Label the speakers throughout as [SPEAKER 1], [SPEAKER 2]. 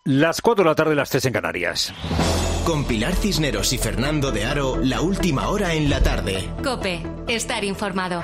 [SPEAKER 1] Las 4 de la tarde, las 3 en Canarias.
[SPEAKER 2] Con Pilar Cisneros y Fernando de Aro, la última hora en la tarde.
[SPEAKER 3] COPE, estar informado.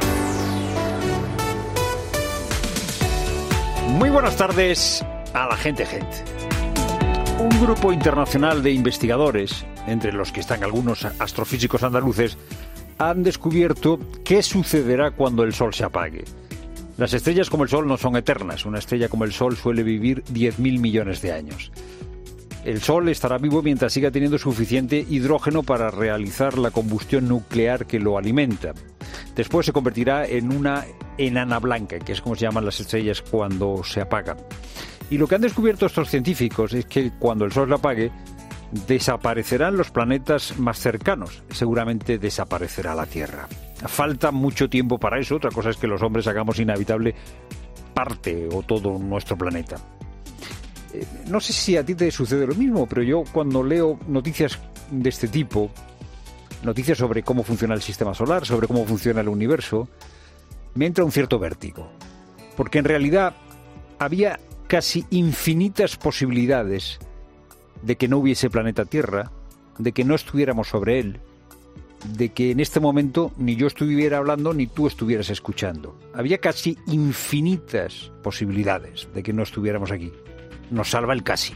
[SPEAKER 1] Muy buenas tardes a la gente. Un grupo internacional de investigadores, entre los que están algunos astrofísicos andaluces, han descubierto qué sucederá cuando el Sol se apague. Las estrellas como el Sol no son eternas. Una estrella como el Sol suele vivir 10.000 millones de años. El Sol estará vivo mientras siga teniendo suficiente hidrógeno para realizar la combustión nuclear que lo alimenta. Después se convertirá en una enana blanca, que es como se llaman las estrellas cuando se apagan. Y lo que han descubierto estos científicos es que cuando el Sol se apague, desaparecerán los planetas más cercanos. Seguramente desaparecerá la Tierra. Falta mucho tiempo para eso. Otra cosa es que los hombres hagamos inhabitable parte o todo nuestro planeta. No sé si a ti te sucede lo mismo, pero yo cuando leo noticias de este tipo, noticias sobre cómo funciona el sistema solar, sobre cómo funciona el universo, me entra un cierto vértigo. Porque en realidad había casi infinitas posibilidades de que no hubiese planeta Tierra, de que no estuviéramos sobre él, de que en este momento ni yo estuviera hablando ni tú estuvieras escuchando. Había casi infinitas posibilidades de que no estuviéramos aquí. Nos salva el casi.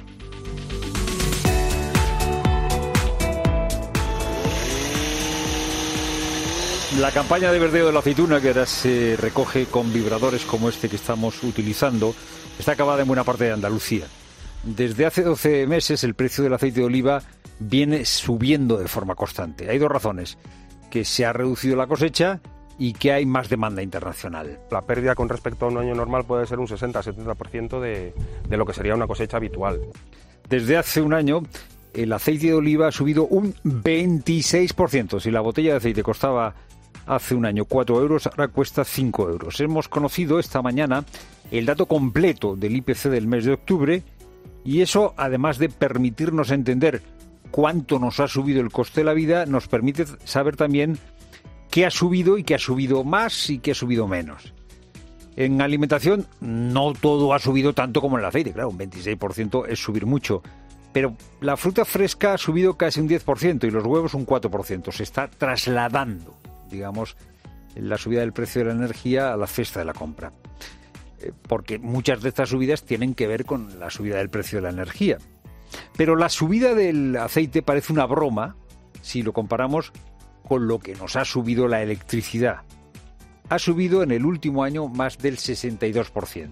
[SPEAKER 1] La campaña de verdeo de la aceituna, que ahora se recoge con vibradores como este que estamos utilizando, está acabada en buena parte de Andalucía. Desde hace 12 meses el precio del aceite de oliva viene subiendo de forma constante. Hay dos razones: que se ha reducido la cosecha y que hay más demanda internacional.
[SPEAKER 4] La pérdida con respecto a un año normal puede ser un 60-70% de lo que sería una cosecha habitual.
[SPEAKER 1] Desde hace un año el aceite de oliva ha subido un 26%. Si la botella de aceite costaba hace un año 4 euros, ahora cuesta 5 euros. Hemos conocido esta mañana el dato completo del IPC del mes de octubre y eso, además de permitirnos entender cuánto nos ha subido el coste de la vida, nos permite saber también qué ha subido y qué ha subido más y qué ha subido menos. En alimentación no todo ha subido tanto como en el aceite, claro, un 26% es subir mucho, pero la fruta fresca ha subido casi un 10% y los huevos un 4%. Se está trasladando, digamos, la subida del precio de la energía a la cesta de la compra, porque muchas de estas subidas tienen que ver con la subida del precio de la energía. Pero la subida del aceite parece una broma si lo comparamos con lo que nos ha subido la electricidad. Ha subido en el último año más del 62%.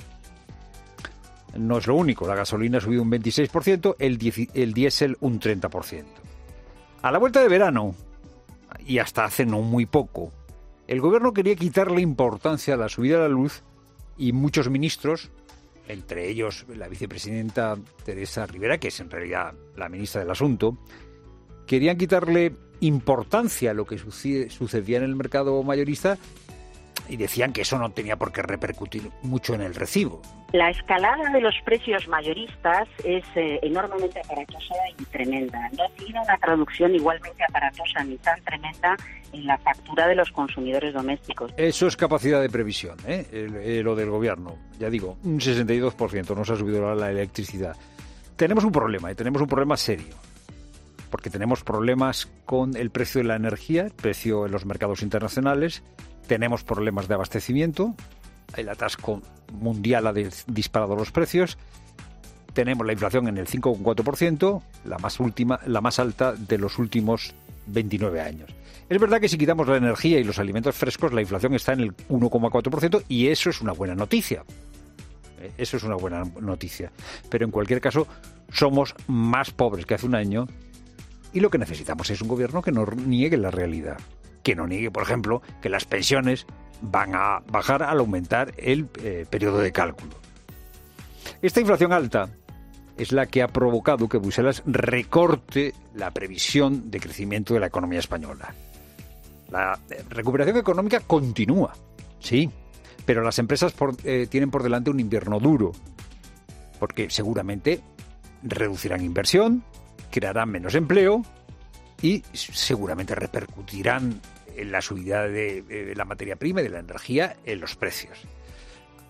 [SPEAKER 1] No es lo único, la gasolina ha subido un 26%, el diésel un 30%. A la vuelta de verano, y hasta hace no muy poco, el gobierno quería quitarle importancia a la subida de la luz y muchos ministros, entre ellos la vicepresidenta Teresa Rivera, que es en realidad la ministra del asunto, querían quitarle importancia a lo que sucedía en el mercado mayorista y decían que eso no tenía por qué repercutir mucho en el recibo.
[SPEAKER 5] La escalada de los precios mayoristas es enormemente aparatosa y tremenda. No ha sido una traducción igualmente aparatosa ni tan tremenda en la factura de los consumidores domésticos.
[SPEAKER 1] Eso es capacidad de previsión, lo del gobierno. Ya digo, un 62% nos ha subido la electricidad. Tenemos un problema serio. Porque tenemos problemas con el precio de la energía, el precio en los mercados internacionales, tenemos problemas de abastecimiento, el atasco mundial ha disparado los precios, tenemos la inflación en el 5,4%, la más alta de los últimos 29 años. Es verdad que si quitamos la energía y los alimentos frescos, la inflación está en el 1,4% y eso es una buena noticia. Eso es una buena noticia. Pero en cualquier caso, somos más pobres que hace un año. Y lo que necesitamos es un gobierno que no niegue la realidad. Que no niegue, por ejemplo, que las pensiones van a bajar al aumentar el periodo de cálculo. Esta inflación alta es la que ha provocado que Bruselas recorte la previsión de crecimiento de la economía española. La recuperación económica continúa, sí, pero las empresas tienen por delante un invierno duro, porque seguramente reducirán inversión, crearán menos empleo y seguramente repercutirán en la subida de la materia prima y de la energía en los precios.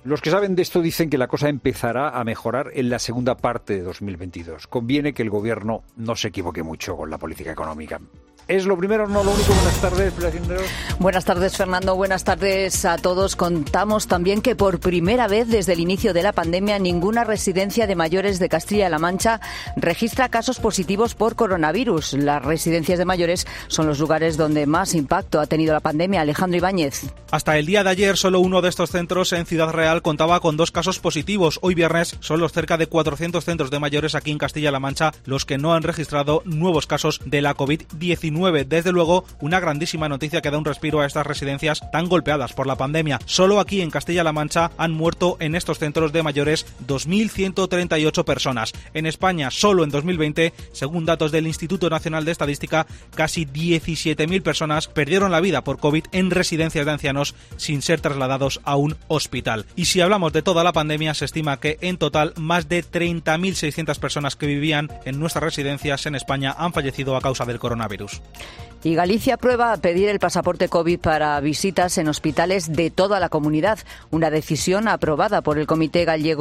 [SPEAKER 1] Los que saben de esto dicen que la cosa empezará a mejorar en la segunda parte de 2022. Conviene que el gobierno no se equivoque mucho con la política económica. Es lo primero, no lo único. Buenas tardes, Pilar Cisneros.
[SPEAKER 6] Buenas tardes, Fernando. Buenas tardes a todos. Contamos también que por primera vez desde el inicio de la pandemia ninguna residencia de mayores de Castilla-La Mancha registra casos positivos por coronavirus. Las residencias de mayores son los lugares donde más impacto ha tenido la pandemia. Alejandro Ibáñez.
[SPEAKER 7] Hasta el día de ayer, solo uno de estos centros en Ciudad Real contaba con 2 casos positivos. Hoy viernes son los cerca de 400 centros de mayores aquí en Castilla-La Mancha los que no han registrado nuevos casos de la COVID-19. Desde luego, una grandísima noticia que da un respiro a estas residencias tan golpeadas por la pandemia. Solo aquí en Castilla-La Mancha han muerto en estos centros de mayores 2.138 personas. En España, solo en 2020, según datos del Instituto Nacional de Estadística, casi 17.000 personas perdieron la vida por COVID en residencias de ancianos sin ser trasladados a un hospital. Y si hablamos de toda la pandemia, se estima que en total más de 30.600 personas que vivían en nuestras residencias en España han fallecido a causa del coronavirus.
[SPEAKER 6] Y Galicia aprueba pedir el pasaporte COVID para visitas en hospitales de toda la comunidad. Una decisión aprobada por el Comité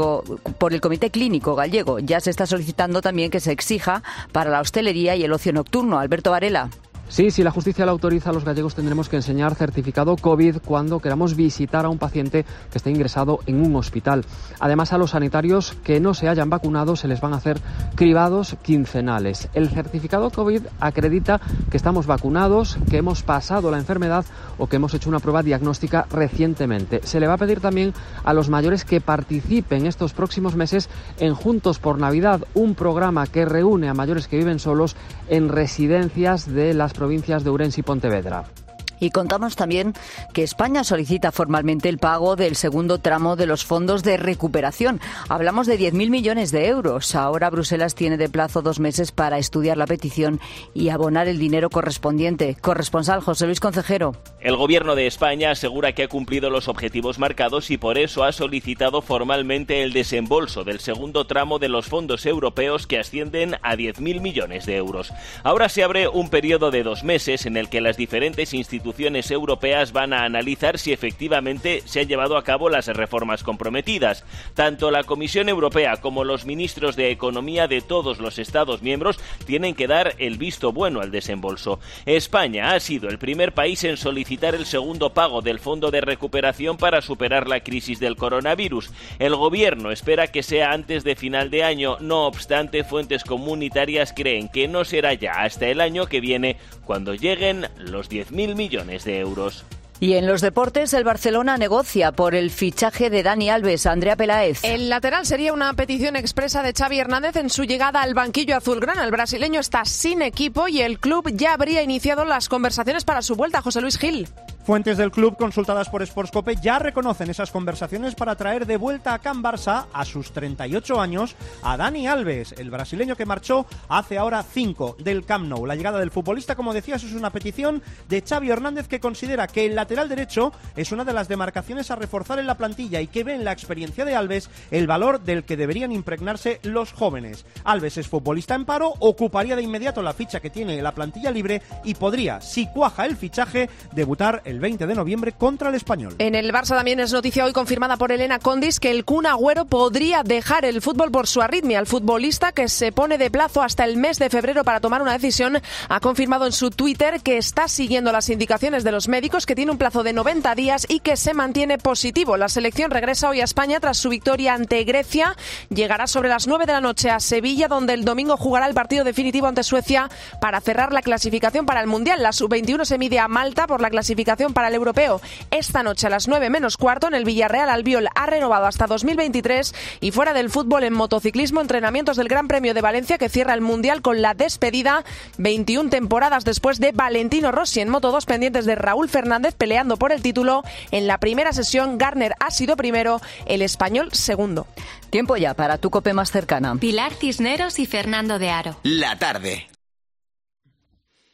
[SPEAKER 6] Clínico Gallego. Ya se está solicitando también que se exija para la hostelería y el ocio nocturno. Alberto Varela.
[SPEAKER 8] Sí, si la justicia lo autoriza, los gallegos tendremos que enseñar certificado COVID cuando queramos visitar a un paciente que esté ingresado en un hospital. Además, a los sanitarios que no se hayan vacunado se les van a hacer cribados quincenales. El certificado COVID acredita que estamos vacunados, que hemos pasado la enfermedad o que hemos hecho una prueba diagnóstica recientemente. Se le va a pedir también a los mayores que participen estos próximos meses en Juntos por Navidad, un programa que reúne a mayores que viven solos en residencias de las provincias de Ourense y Pontevedra.
[SPEAKER 6] Y contamos también que España solicita formalmente el pago del segundo tramo de los fondos de recuperación. Hablamos de 10.000 millones de euros. Ahora Bruselas tiene de plazo 2 meses para estudiar la petición y abonar el dinero correspondiente. Corresponsal José Luis Concejero.
[SPEAKER 9] El Gobierno de España asegura que ha cumplido los objetivos marcados y por eso ha solicitado formalmente el desembolso del segundo tramo de los fondos europeos que ascienden a 10.000 millones de euros. Ahora se abre un periodo de 2 meses en el que las diferentes instituciones europeas van a analizar si efectivamente se han llevado a cabo las reformas comprometidas. Tanto la Comisión Europea como los ministros de Economía de todos los Estados miembros tienen que dar el visto bueno al desembolso. España ha sido el primer país en solicitar el segundo pago del Fondo de Recuperación para superar la crisis del coronavirus. El Gobierno espera que sea antes de final de año. No obstante, fuentes comunitarias creen que no será ya hasta el año que viene cuando lleguen los 10.000 millones de euros.
[SPEAKER 6] Y en los deportes, el Barcelona negocia por el fichaje de Dani Alves. Andrea Peláez.
[SPEAKER 10] El lateral sería una petición expresa de Xavi Hernández en su llegada al banquillo azulgrana. El brasileño está sin equipo y el club ya habría iniciado las conversaciones para su vuelta. José Luis Gil.
[SPEAKER 11] Fuentes del club consultadas por Sportscope ya reconocen esas conversaciones para traer de vuelta a Can Barça, a sus 38 años, a Dani Alves, el brasileño que marchó hace ahora 5 del Camp Nou. La llegada del futbolista, como decías, es una petición de Xavi Hernández, que considera que el lateral derecho es una de las demarcaciones a reforzar en la plantilla y que ve en la experiencia de Alves el valor del que deberían impregnarse los jóvenes. Alves es futbolista en paro, ocuparía de inmediato la ficha que tiene la plantilla libre y podría, si cuaja el fichaje, debutar el 20 de noviembre contra el Español.
[SPEAKER 10] En el Barça también es noticia hoy confirmada por Elena Condis que el Kun Agüero podría dejar el fútbol por su arritmia. El futbolista, que se pone de plazo hasta el mes de febrero para tomar una decisión, ha confirmado en su Twitter que está siguiendo las indicaciones de los médicos, que tiene un plazo de 90 días y que se mantiene positivo. La selección regresa hoy a España tras su victoria ante Grecia. Llegará sobre las 9 de la noche a Sevilla, donde el domingo jugará el partido definitivo ante Suecia para cerrar la clasificación para el Mundial. La sub-21 se mide a Malta por la clasificación para el europeo. Esta noche a las 9 menos cuarto en el Villarreal, Albiol ha renovado hasta 2023. Y fuera del fútbol, en motociclismo, entrenamientos del Gran Premio de Valencia, que cierra el Mundial con la despedida 21 temporadas después de Valentino Rossi. En Moto2, pendientes de Raúl Fernández peleando por el título. En la primera sesión, Garner ha sido primero, el español segundo.
[SPEAKER 6] Tiempo ya para tu COPE más cercana.
[SPEAKER 3] Pilar Cisneros y Fernando de Aro.
[SPEAKER 2] La tarde.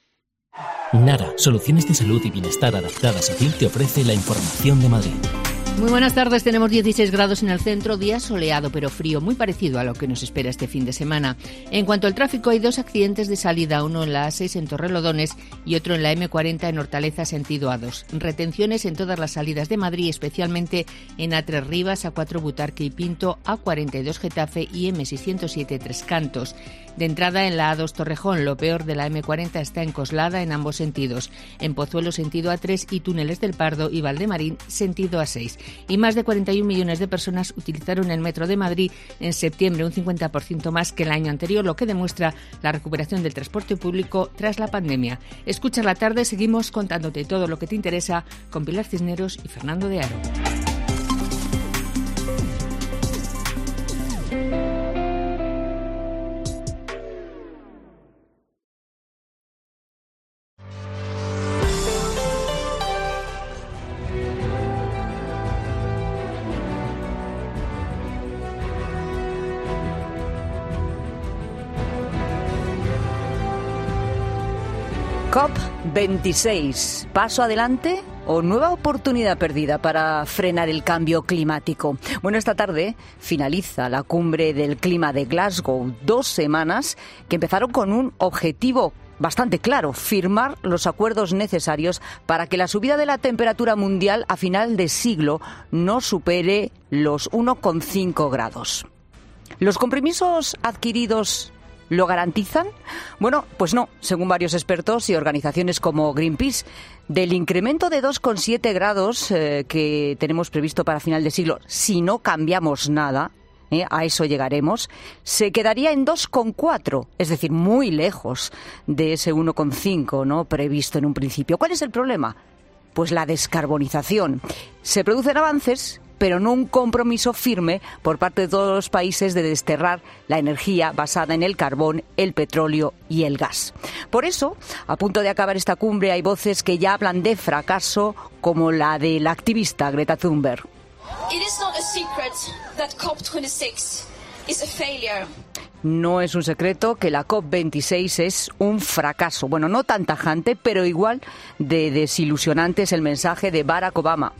[SPEAKER 12] Nara, soluciones de salud y bienestar adaptadas a ti, te ofrece la información de Madrid. Muy buenas tardes, tenemos 16 grados en el centro, día soleado pero frío, muy parecido a lo que nos espera este fin de semana. En cuanto al tráfico, hay 2 accidentes de salida, uno en la A6 en Torrelodones y otro en la M40 en Hortaleza sentido A2. Retenciones en todas las salidas de Madrid, especialmente en A3 Rivas, A4 Butarque y Pinto, A42 Getafe y M607 Tres Cantos. De entrada en la A2 Torrejón, lo peor de la M40 está en Coslada en ambos sentidos, en Pozuelo sentido A3 y Túneles del Pardo y Valdemarín sentido A6. Y más de 41 millones de personas utilizaron el metro de Madrid en septiembre, un 50% más que el año anterior, lo que demuestra la recuperación del transporte público tras la pandemia. Escucha la tarde, seguimos contándote todo lo que te interesa con Pilar Cisneros y Fernando de Aro.
[SPEAKER 6] COP26, ¿paso adelante o nueva oportunidad perdida para frenar el cambio climático? Bueno, esta tarde finaliza la cumbre del clima de Glasgow, 2 semanas que empezaron con un objetivo bastante claro: firmar los acuerdos necesarios para que la subida de la temperatura mundial a final de siglo no supere los 1,5 grados. ¿Los compromisos adquiridos lo garantizan? Bueno, pues no, según varios expertos y organizaciones como Greenpeace. Del incremento de 2,7 grados que tenemos previsto para final de siglo, si no cambiamos nada, a eso llegaremos, se quedaría en 2,4, es decir, muy lejos de ese 1,5, ¿no?, previsto en un principio. ¿Cuál es el problema? Pues la descarbonización. Se producen avances, pero no un compromiso firme por parte de todos los países de desterrar la energía basada en el carbón, el petróleo y el gas. Por eso, a punto de acabar esta cumbre, hay voces que ya hablan de fracaso, como la de la activista Greta Thunberg. No es un secreto que la COP26 es un fracaso. Bueno, no tan tajante, pero igual de desilusionante es el mensaje de Barack Obama.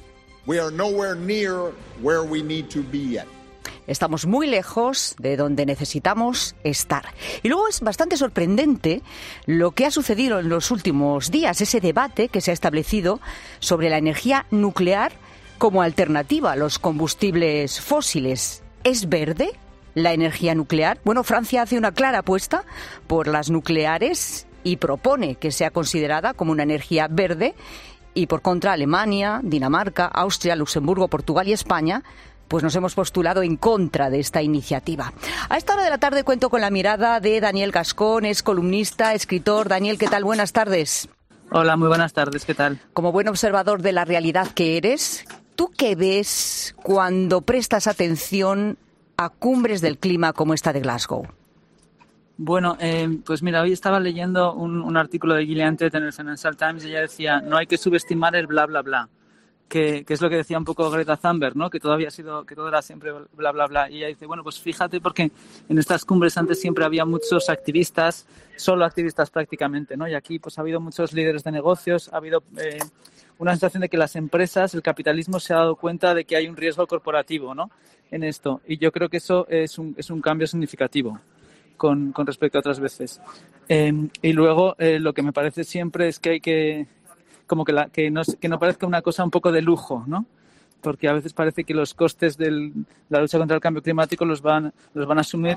[SPEAKER 6] Estamos muy lejos de donde necesitamos estar. Y luego es bastante sorprendente lo que ha sucedido en los últimos días, ese debate que se ha establecido sobre la energía nuclear como alternativa a los combustibles fósiles. ¿Es verde la energía nuclear? Bueno, Francia hace una clara apuesta por las nucleares y propone que sea considerada como una energía verde. Y por contra, Alemania, Dinamarca, Austria, Luxemburgo, Portugal y España, pues nos hemos postulado en contra de esta iniciativa. A esta hora de la tarde cuento con la mirada de Daniel Gascón, es columnista, escritor. Daniel, ¿qué tal? Buenas tardes.
[SPEAKER 13] Hola, muy buenas tardes, ¿qué tal?
[SPEAKER 6] Como buen observador de la realidad que eres, ¿tú qué ves cuando prestas atención a cumbres del clima como esta de Glasgow?
[SPEAKER 13] Bueno, pues mira, hoy estaba leyendo un artículo de Gillian Tett en el Financial Times y ella decía, no hay que subestimar el bla, bla, bla, que es lo que decía un poco Greta Thunberg, ¿no?, que todo era siempre bla, bla, bla. Y ella dice, bueno, pues fíjate, porque en estas cumbres antes siempre había muchos activistas, solo activistas prácticamente, ¿no? Y aquí pues ha habido muchos líderes de negocios, ha habido una sensación de que las empresas, el capitalismo se ha dado cuenta de que hay un riesgo corporativo, ¿no?, en esto. Y yo creo que eso es un cambio significativo con respecto a otras veces. Y luego lo que me parece siempre es que hay que no parezca una cosa un poco de lujo, ¿no? Porque a veces parece que los costes de la lucha contra el cambio climático los van a asumir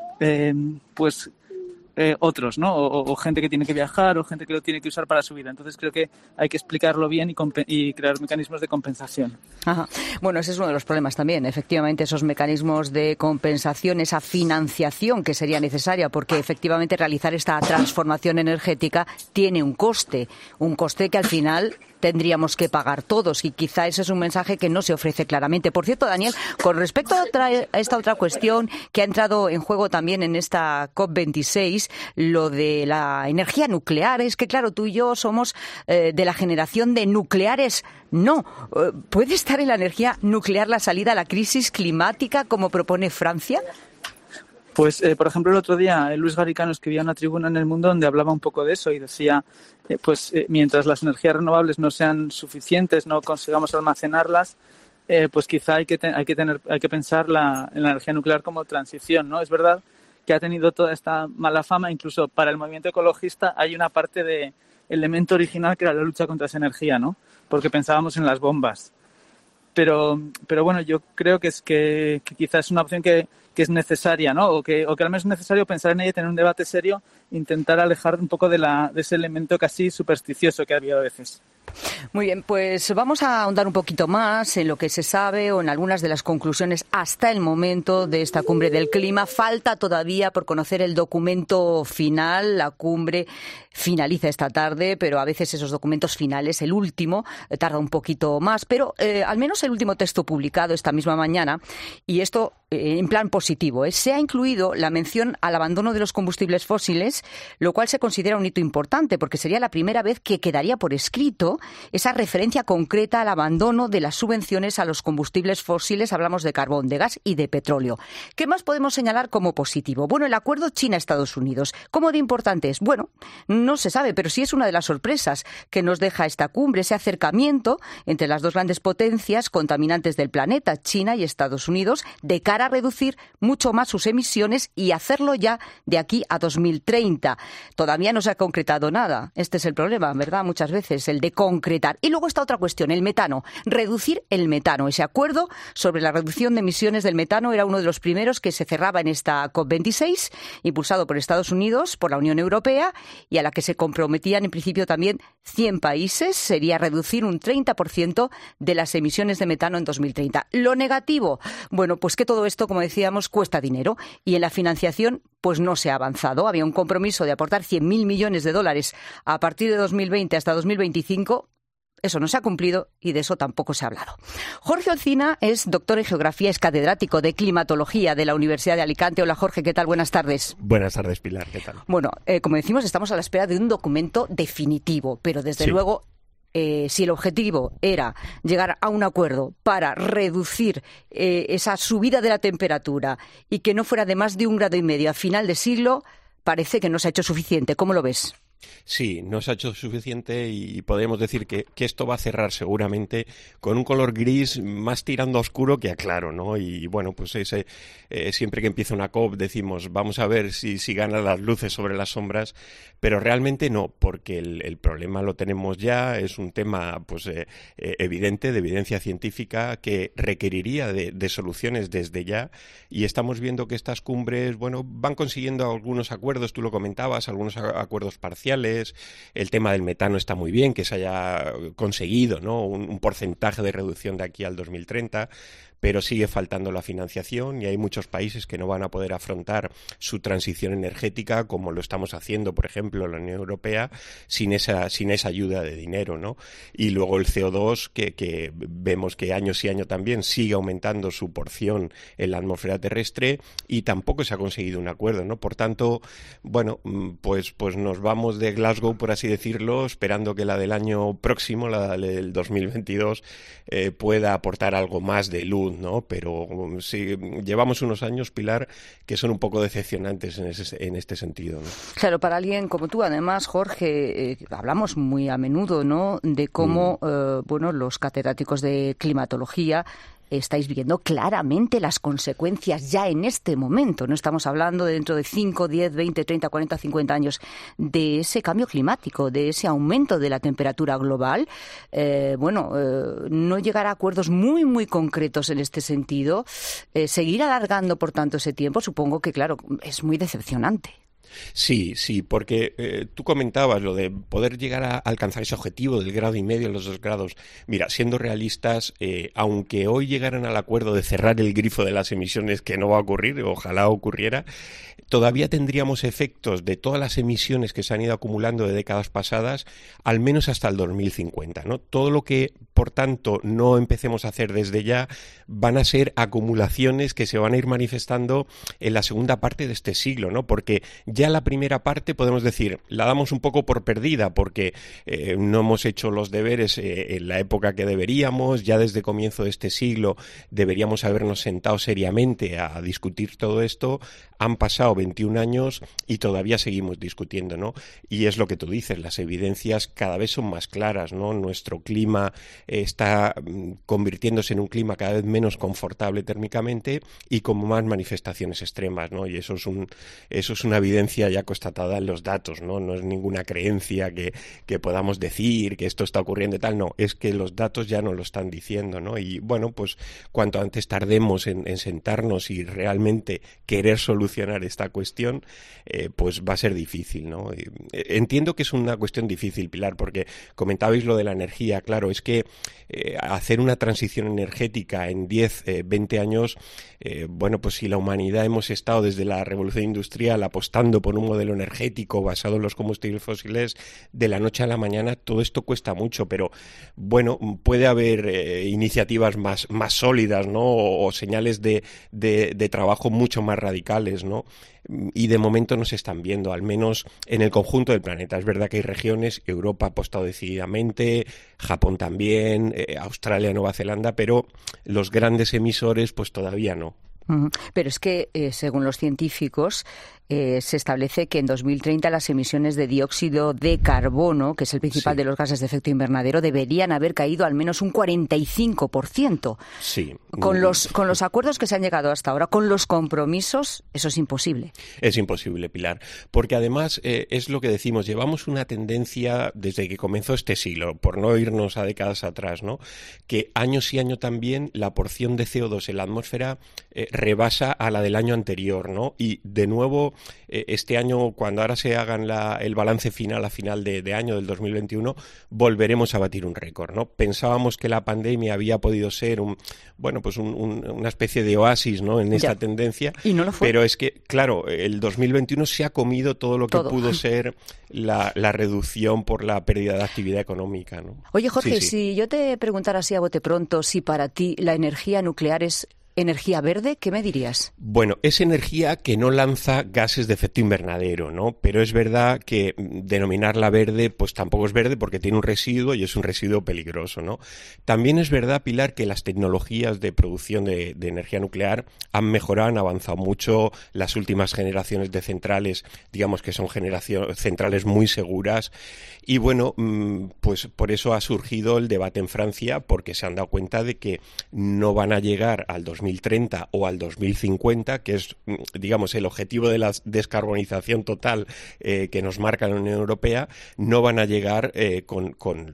[SPEAKER 13] otros, ¿no? O gente que tiene que viajar o gente que lo tiene que usar para su vida. Entonces creo que hay que explicarlo bien y crear mecanismos de compensación.
[SPEAKER 6] Ajá. Bueno, ese es uno de los problemas también. Efectivamente, esos mecanismos de compensación, esa financiación que sería necesaria, porque efectivamente realizar esta transformación energética tiene un coste que al final tendríamos que pagar todos, y quizá ese es un mensaje que no se ofrece claramente. Por cierto, Daniel, con respecto a esta otra cuestión que ha entrado en juego también en esta COP26, lo de la energía nuclear, es que claro, tú y yo somos de la generación de nucleares. No, ¿puede estar en la energía nuclear la salida a la crisis climática como propone Francia?
[SPEAKER 13] Pues, por ejemplo, el otro día Luis Garicano escribía una tribuna en El Mundo donde hablaba un poco de eso y decía, mientras las energías renovables no sean suficientes, no consigamos almacenarlas, pues quizá hay que pensar en la energía nuclear como transición, ¿no? Es verdad que ha tenido toda esta mala fama, incluso para el movimiento ecologista hay una parte de elemento original que era la lucha contra esa energía, ¿no? Porque pensábamos en las bombas. Pero bueno, yo creo que quizás es una opción que es necesaria, ¿no? O que al menos es necesario pensar en ella y tener un debate serio, intentar alejar un poco de ese elemento casi supersticioso que ha habido a veces.
[SPEAKER 6] Muy bien, pues vamos a ahondar un poquito más en lo que se sabe o en algunas de las conclusiones hasta el momento de esta cumbre del clima. Falta todavía por conocer el documento final. La cumbre finaliza esta tarde, pero a veces esos documentos finales, el último, tarda un poquito más. Pero al menos el último texto publicado esta misma mañana, y esto en plan positivo, se ha incluido la mención al abandono de los combustibles fósiles, lo cual se considera un hito importante porque sería la primera vez que quedaría por escrito esa referencia concreta al abandono de las subvenciones a los combustibles fósiles. Hablamos de carbón, de gas y de petróleo. ¿Qué más podemos señalar como positivo? Bueno, el acuerdo China-Estados Unidos. ¿Cómo de importante es? Bueno, no se sabe, pero sí es una de las sorpresas que nos deja esta cumbre, ese acercamiento entre las dos grandes potencias contaminantes del planeta, China y Estados Unidos, de cara a reducir mucho más sus emisiones y hacerlo ya de aquí a 2030. Todavía no se ha concretado nada. Este es el problema, ¿verdad? Muchas veces, el de concretar. Y luego está otra cuestión, el metano. Reducir el metano. Ese acuerdo sobre la reducción de emisiones del metano era uno de los primeros que se cerraba en esta COP26, impulsado por Estados Unidos, por la Unión Europea, y a la que se comprometían en principio también 100 países. Sería reducir un 30% de las emisiones de metano en 2030. Lo negativo, bueno, pues que todo esto, como decíamos, cuesta dinero, y en la financiación pues no se ha avanzado. Había un compromiso de aportar 100.000 millones de dólares a partir de 2020 hasta 2025. Eso no se ha cumplido y de eso tampoco se ha hablado. Jorge Olcina es doctor en geografía, es catedrático de climatología de la Universidad de Alicante. Hola Jorge, ¿qué tal? Buenas tardes.
[SPEAKER 14] Buenas tardes, Pilar, ¿qué tal?
[SPEAKER 6] Bueno, como decimos, estamos a la espera de un documento definitivo, pero desde luego si el objetivo era llegar a un acuerdo para reducir esa subida de la temperatura y que no fuera de más de 1,5 grados a final de siglo, parece que no se ha hecho suficiente. ¿Cómo lo ves?
[SPEAKER 14] Sí, no se ha hecho suficiente y podemos decir que esto va a cerrar seguramente con un color gris más tirando a oscuro que a claro, ¿no? Y bueno, pues siempre que empieza una COP decimos vamos a ver si ganan las luces sobre las sombras, pero realmente no, porque el problema lo tenemos ya, es un tema pues evidente, de evidencia científica, que requeriría de soluciones desde ya, y estamos viendo que estas cumbres, bueno, van consiguiendo algunos acuerdos, tú lo comentabas, algunos acuerdos parciales. El tema del metano está muy bien, que se haya conseguido, ¿no?, un porcentaje de reducción de aquí al 2030, pero sigue faltando la financiación y hay muchos países que no van a poder afrontar su transición energética como lo estamos haciendo, por ejemplo, la Unión Europea, sin esa ayuda de dinero, ¿no? Y luego el CO2, que vemos que año sí año también sigue aumentando su porción en la atmósfera terrestre y tampoco se ha conseguido un acuerdo, ¿no? Por tanto, bueno, pues nos vamos de Glasgow, por así decirlo, esperando que la del año próximo, la del 2022, pueda aportar algo más de luz, ¿no? Pero sí, llevamos unos años, Pilar, que son un poco decepcionantes en este sentido, ¿no?
[SPEAKER 6] Claro, para alguien como tú, además, Jorge, hablamos muy a menudo, ¿no?, de cómo los catedráticos de climatología estáis viendo claramente las consecuencias ya en este momento. No estamos hablando de dentro de 5, 10, 20, 30, 40, 50 años de ese cambio climático, de ese aumento de la temperatura global. No llegar a acuerdos muy, muy concretos en este sentido, seguir alargando por tanto ese tiempo, supongo que, claro, es muy decepcionante.
[SPEAKER 14] Sí, porque tú comentabas lo de poder llegar a alcanzar ese objetivo del 1,5 grados, los 2 grados. Mira, siendo realistas, aunque hoy llegaran al acuerdo de cerrar el grifo de las emisiones, que no va a ocurrir, ojalá ocurriera, todavía tendríamos efectos de todas las emisiones que se han ido acumulando de décadas pasadas, al menos hasta el 2050, ¿no? Todo lo que, por tanto, no empecemos a hacer desde ya, van a ser acumulaciones que se van a ir manifestando en la segunda parte de este siglo, ¿no? Porque ya la primera parte podemos decir, la damos un poco por perdida porque no hemos hecho los deberes en la época que deberíamos, ya desde comienzo de este siglo deberíamos habernos sentado seriamente a discutir todo esto. Han pasado 21 años y todavía seguimos discutiendo, ¿no? Y es lo que tú dices, las evidencias cada vez son más claras, ¿no? Nuestro clima está convirtiéndose en un clima cada vez menos confortable térmicamente y con más manifestaciones extremas, ¿no? Y eso es una evidencia ya constatada en los datos, ¿no? No es ninguna creencia que podamos decir que esto está ocurriendo y tal, no, es que los datos ya nos lo están diciendo, ¿no? Y bueno, pues cuanto antes tardemos en sentarnos y realmente querer solucionar esta cuestión, pues va a ser difícil, ¿no? Entiendo que es una cuestión difícil, Pilar, porque comentabais lo de la energía. Claro, es que hacer una transición energética en 10, 20 años, bueno, pues si la humanidad hemos estado desde la revolución industrial apostando por un modelo energético basado en los combustibles fósiles, de la noche a la mañana todo esto cuesta mucho, pero bueno, puede haber iniciativas más sólidas, ¿no? O señales de trabajo mucho más radicales, ¿no? Y de momento no se están viendo, al menos en el conjunto del planeta. Es verdad que hay regiones, Europa ha apostado decididamente, Japón también, Australia, Nueva Zelanda, pero los grandes emisores pues todavía no.
[SPEAKER 6] Pero es que, según los científicos, se establece que en 2030 las emisiones de dióxido de carbono, que es el principal de los gases de efecto invernadero, deberían haber caído al menos un 45%.
[SPEAKER 14] Sí.
[SPEAKER 6] Con los acuerdos que se han llegado hasta ahora, con los compromisos, eso es imposible.
[SPEAKER 14] Es imposible, Pilar, porque además es lo que decimos, llevamos una tendencia desde que comenzó este siglo, por no irnos a décadas atrás, ¿no? Que año sí año también la porción de CO2 en la atmósfera rebasa a la del año anterior, ¿no? Y de nuevo este año, cuando ahora se hagan el balance final a final de año del 2021, volveremos a batir un récord, ¿no? Pensábamos que la pandemia había podido ser una especie de oasis, ¿no? En esta tendencia,
[SPEAKER 6] y no lo fue.
[SPEAKER 14] Pero es que, claro, el 2021 se ha comido todo lo que pudo ser la reducción por la pérdida de actividad económica, ¿no?
[SPEAKER 6] Oye, Jorge,
[SPEAKER 14] Sí.
[SPEAKER 6] si yo te preguntara así a bote pronto si para ti la energía nuclear es energía verde, ¿qué me dirías?
[SPEAKER 14] Bueno, es energía que no lanza gases de efecto invernadero, ¿no? Pero es verdad que denominarla verde, pues tampoco es verde porque tiene un residuo y es un residuo peligroso, ¿no? También es verdad, Pilar, que las tecnologías de producción de energía nuclear han mejorado, han avanzado mucho. Las últimas generaciones de centrales, digamos que son centrales muy seguras. Y bueno, pues por eso ha surgido el debate en Francia, porque se han dado cuenta de que no van a llegar al 2030 o al 2050, que es, digamos, el objetivo de la descarbonización total que nos marca la Unión Europea, no van a llegar con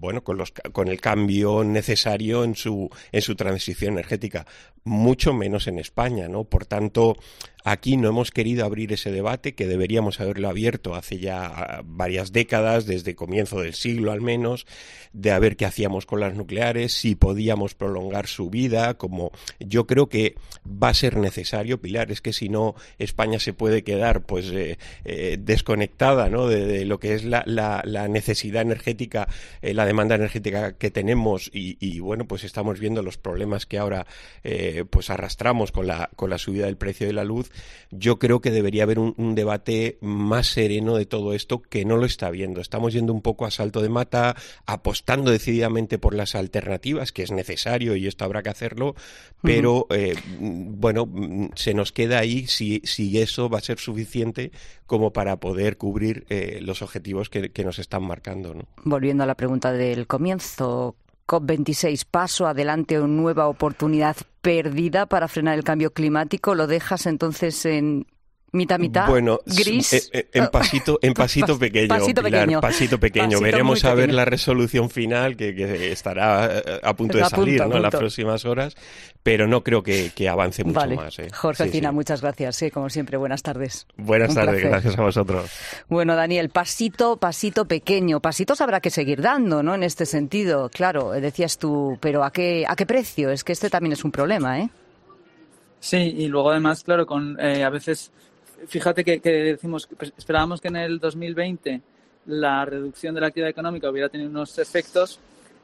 [SPEAKER 14] el cambio necesario en su transición energética, mucho menos en España, ¿no? Por tanto, aquí no hemos querido abrir ese debate, que deberíamos haberlo abierto hace ya varias décadas, desde comienzo del siglo al menos, de a ver qué hacíamos con las nucleares, si podíamos prolongar su vida, como yo creo que va a ser necesario, Pilar, es que si no España se puede quedar pues desconectada, ¿no? de lo que es la necesidad energética, la demanda energética que tenemos y bueno, pues estamos viendo los problemas que ahora pues arrastramos con la subida del precio de la luz. Yo creo que debería haber un debate más sereno de todo esto, que no lo está habiendo. Estamos yendo un poco a salto de mata, apostando decididamente por las alternativas, que es necesario y esto habrá que hacerlo, pero bueno, se nos queda ahí si eso va a ser suficiente como para poder cubrir los objetivos que nos están marcando, ¿no?
[SPEAKER 6] Volviendo a la pregunta del comienzo, COP26, paso adelante o nueva oportunidad perdida para frenar el cambio climático, ¿lo dejas entonces en mitad,
[SPEAKER 14] bueno,
[SPEAKER 6] gris?
[SPEAKER 14] en pasito pequeño, pasito pequeño. Veremos a ver la resolución final que estará a punto de salir, ¿no? En las próximas horas, pero no creo que avance mucho más.
[SPEAKER 6] Jorge Alsina, muchas gracias. Como siempre, buenas tardes.
[SPEAKER 14] Buenas tardes, gracias a vosotros.
[SPEAKER 6] Bueno, Daniel, pasito pequeño. Pasitos habrá que seguir dando, ¿no? En este sentido, claro, decías tú, pero ¿a qué precio? Es que este también es un problema, ¿eh?
[SPEAKER 13] Sí, y luego además, claro, a veces... Fíjate que decimos, pues, esperábamos que en el 2020 la reducción de la actividad económica hubiera tenido unos efectos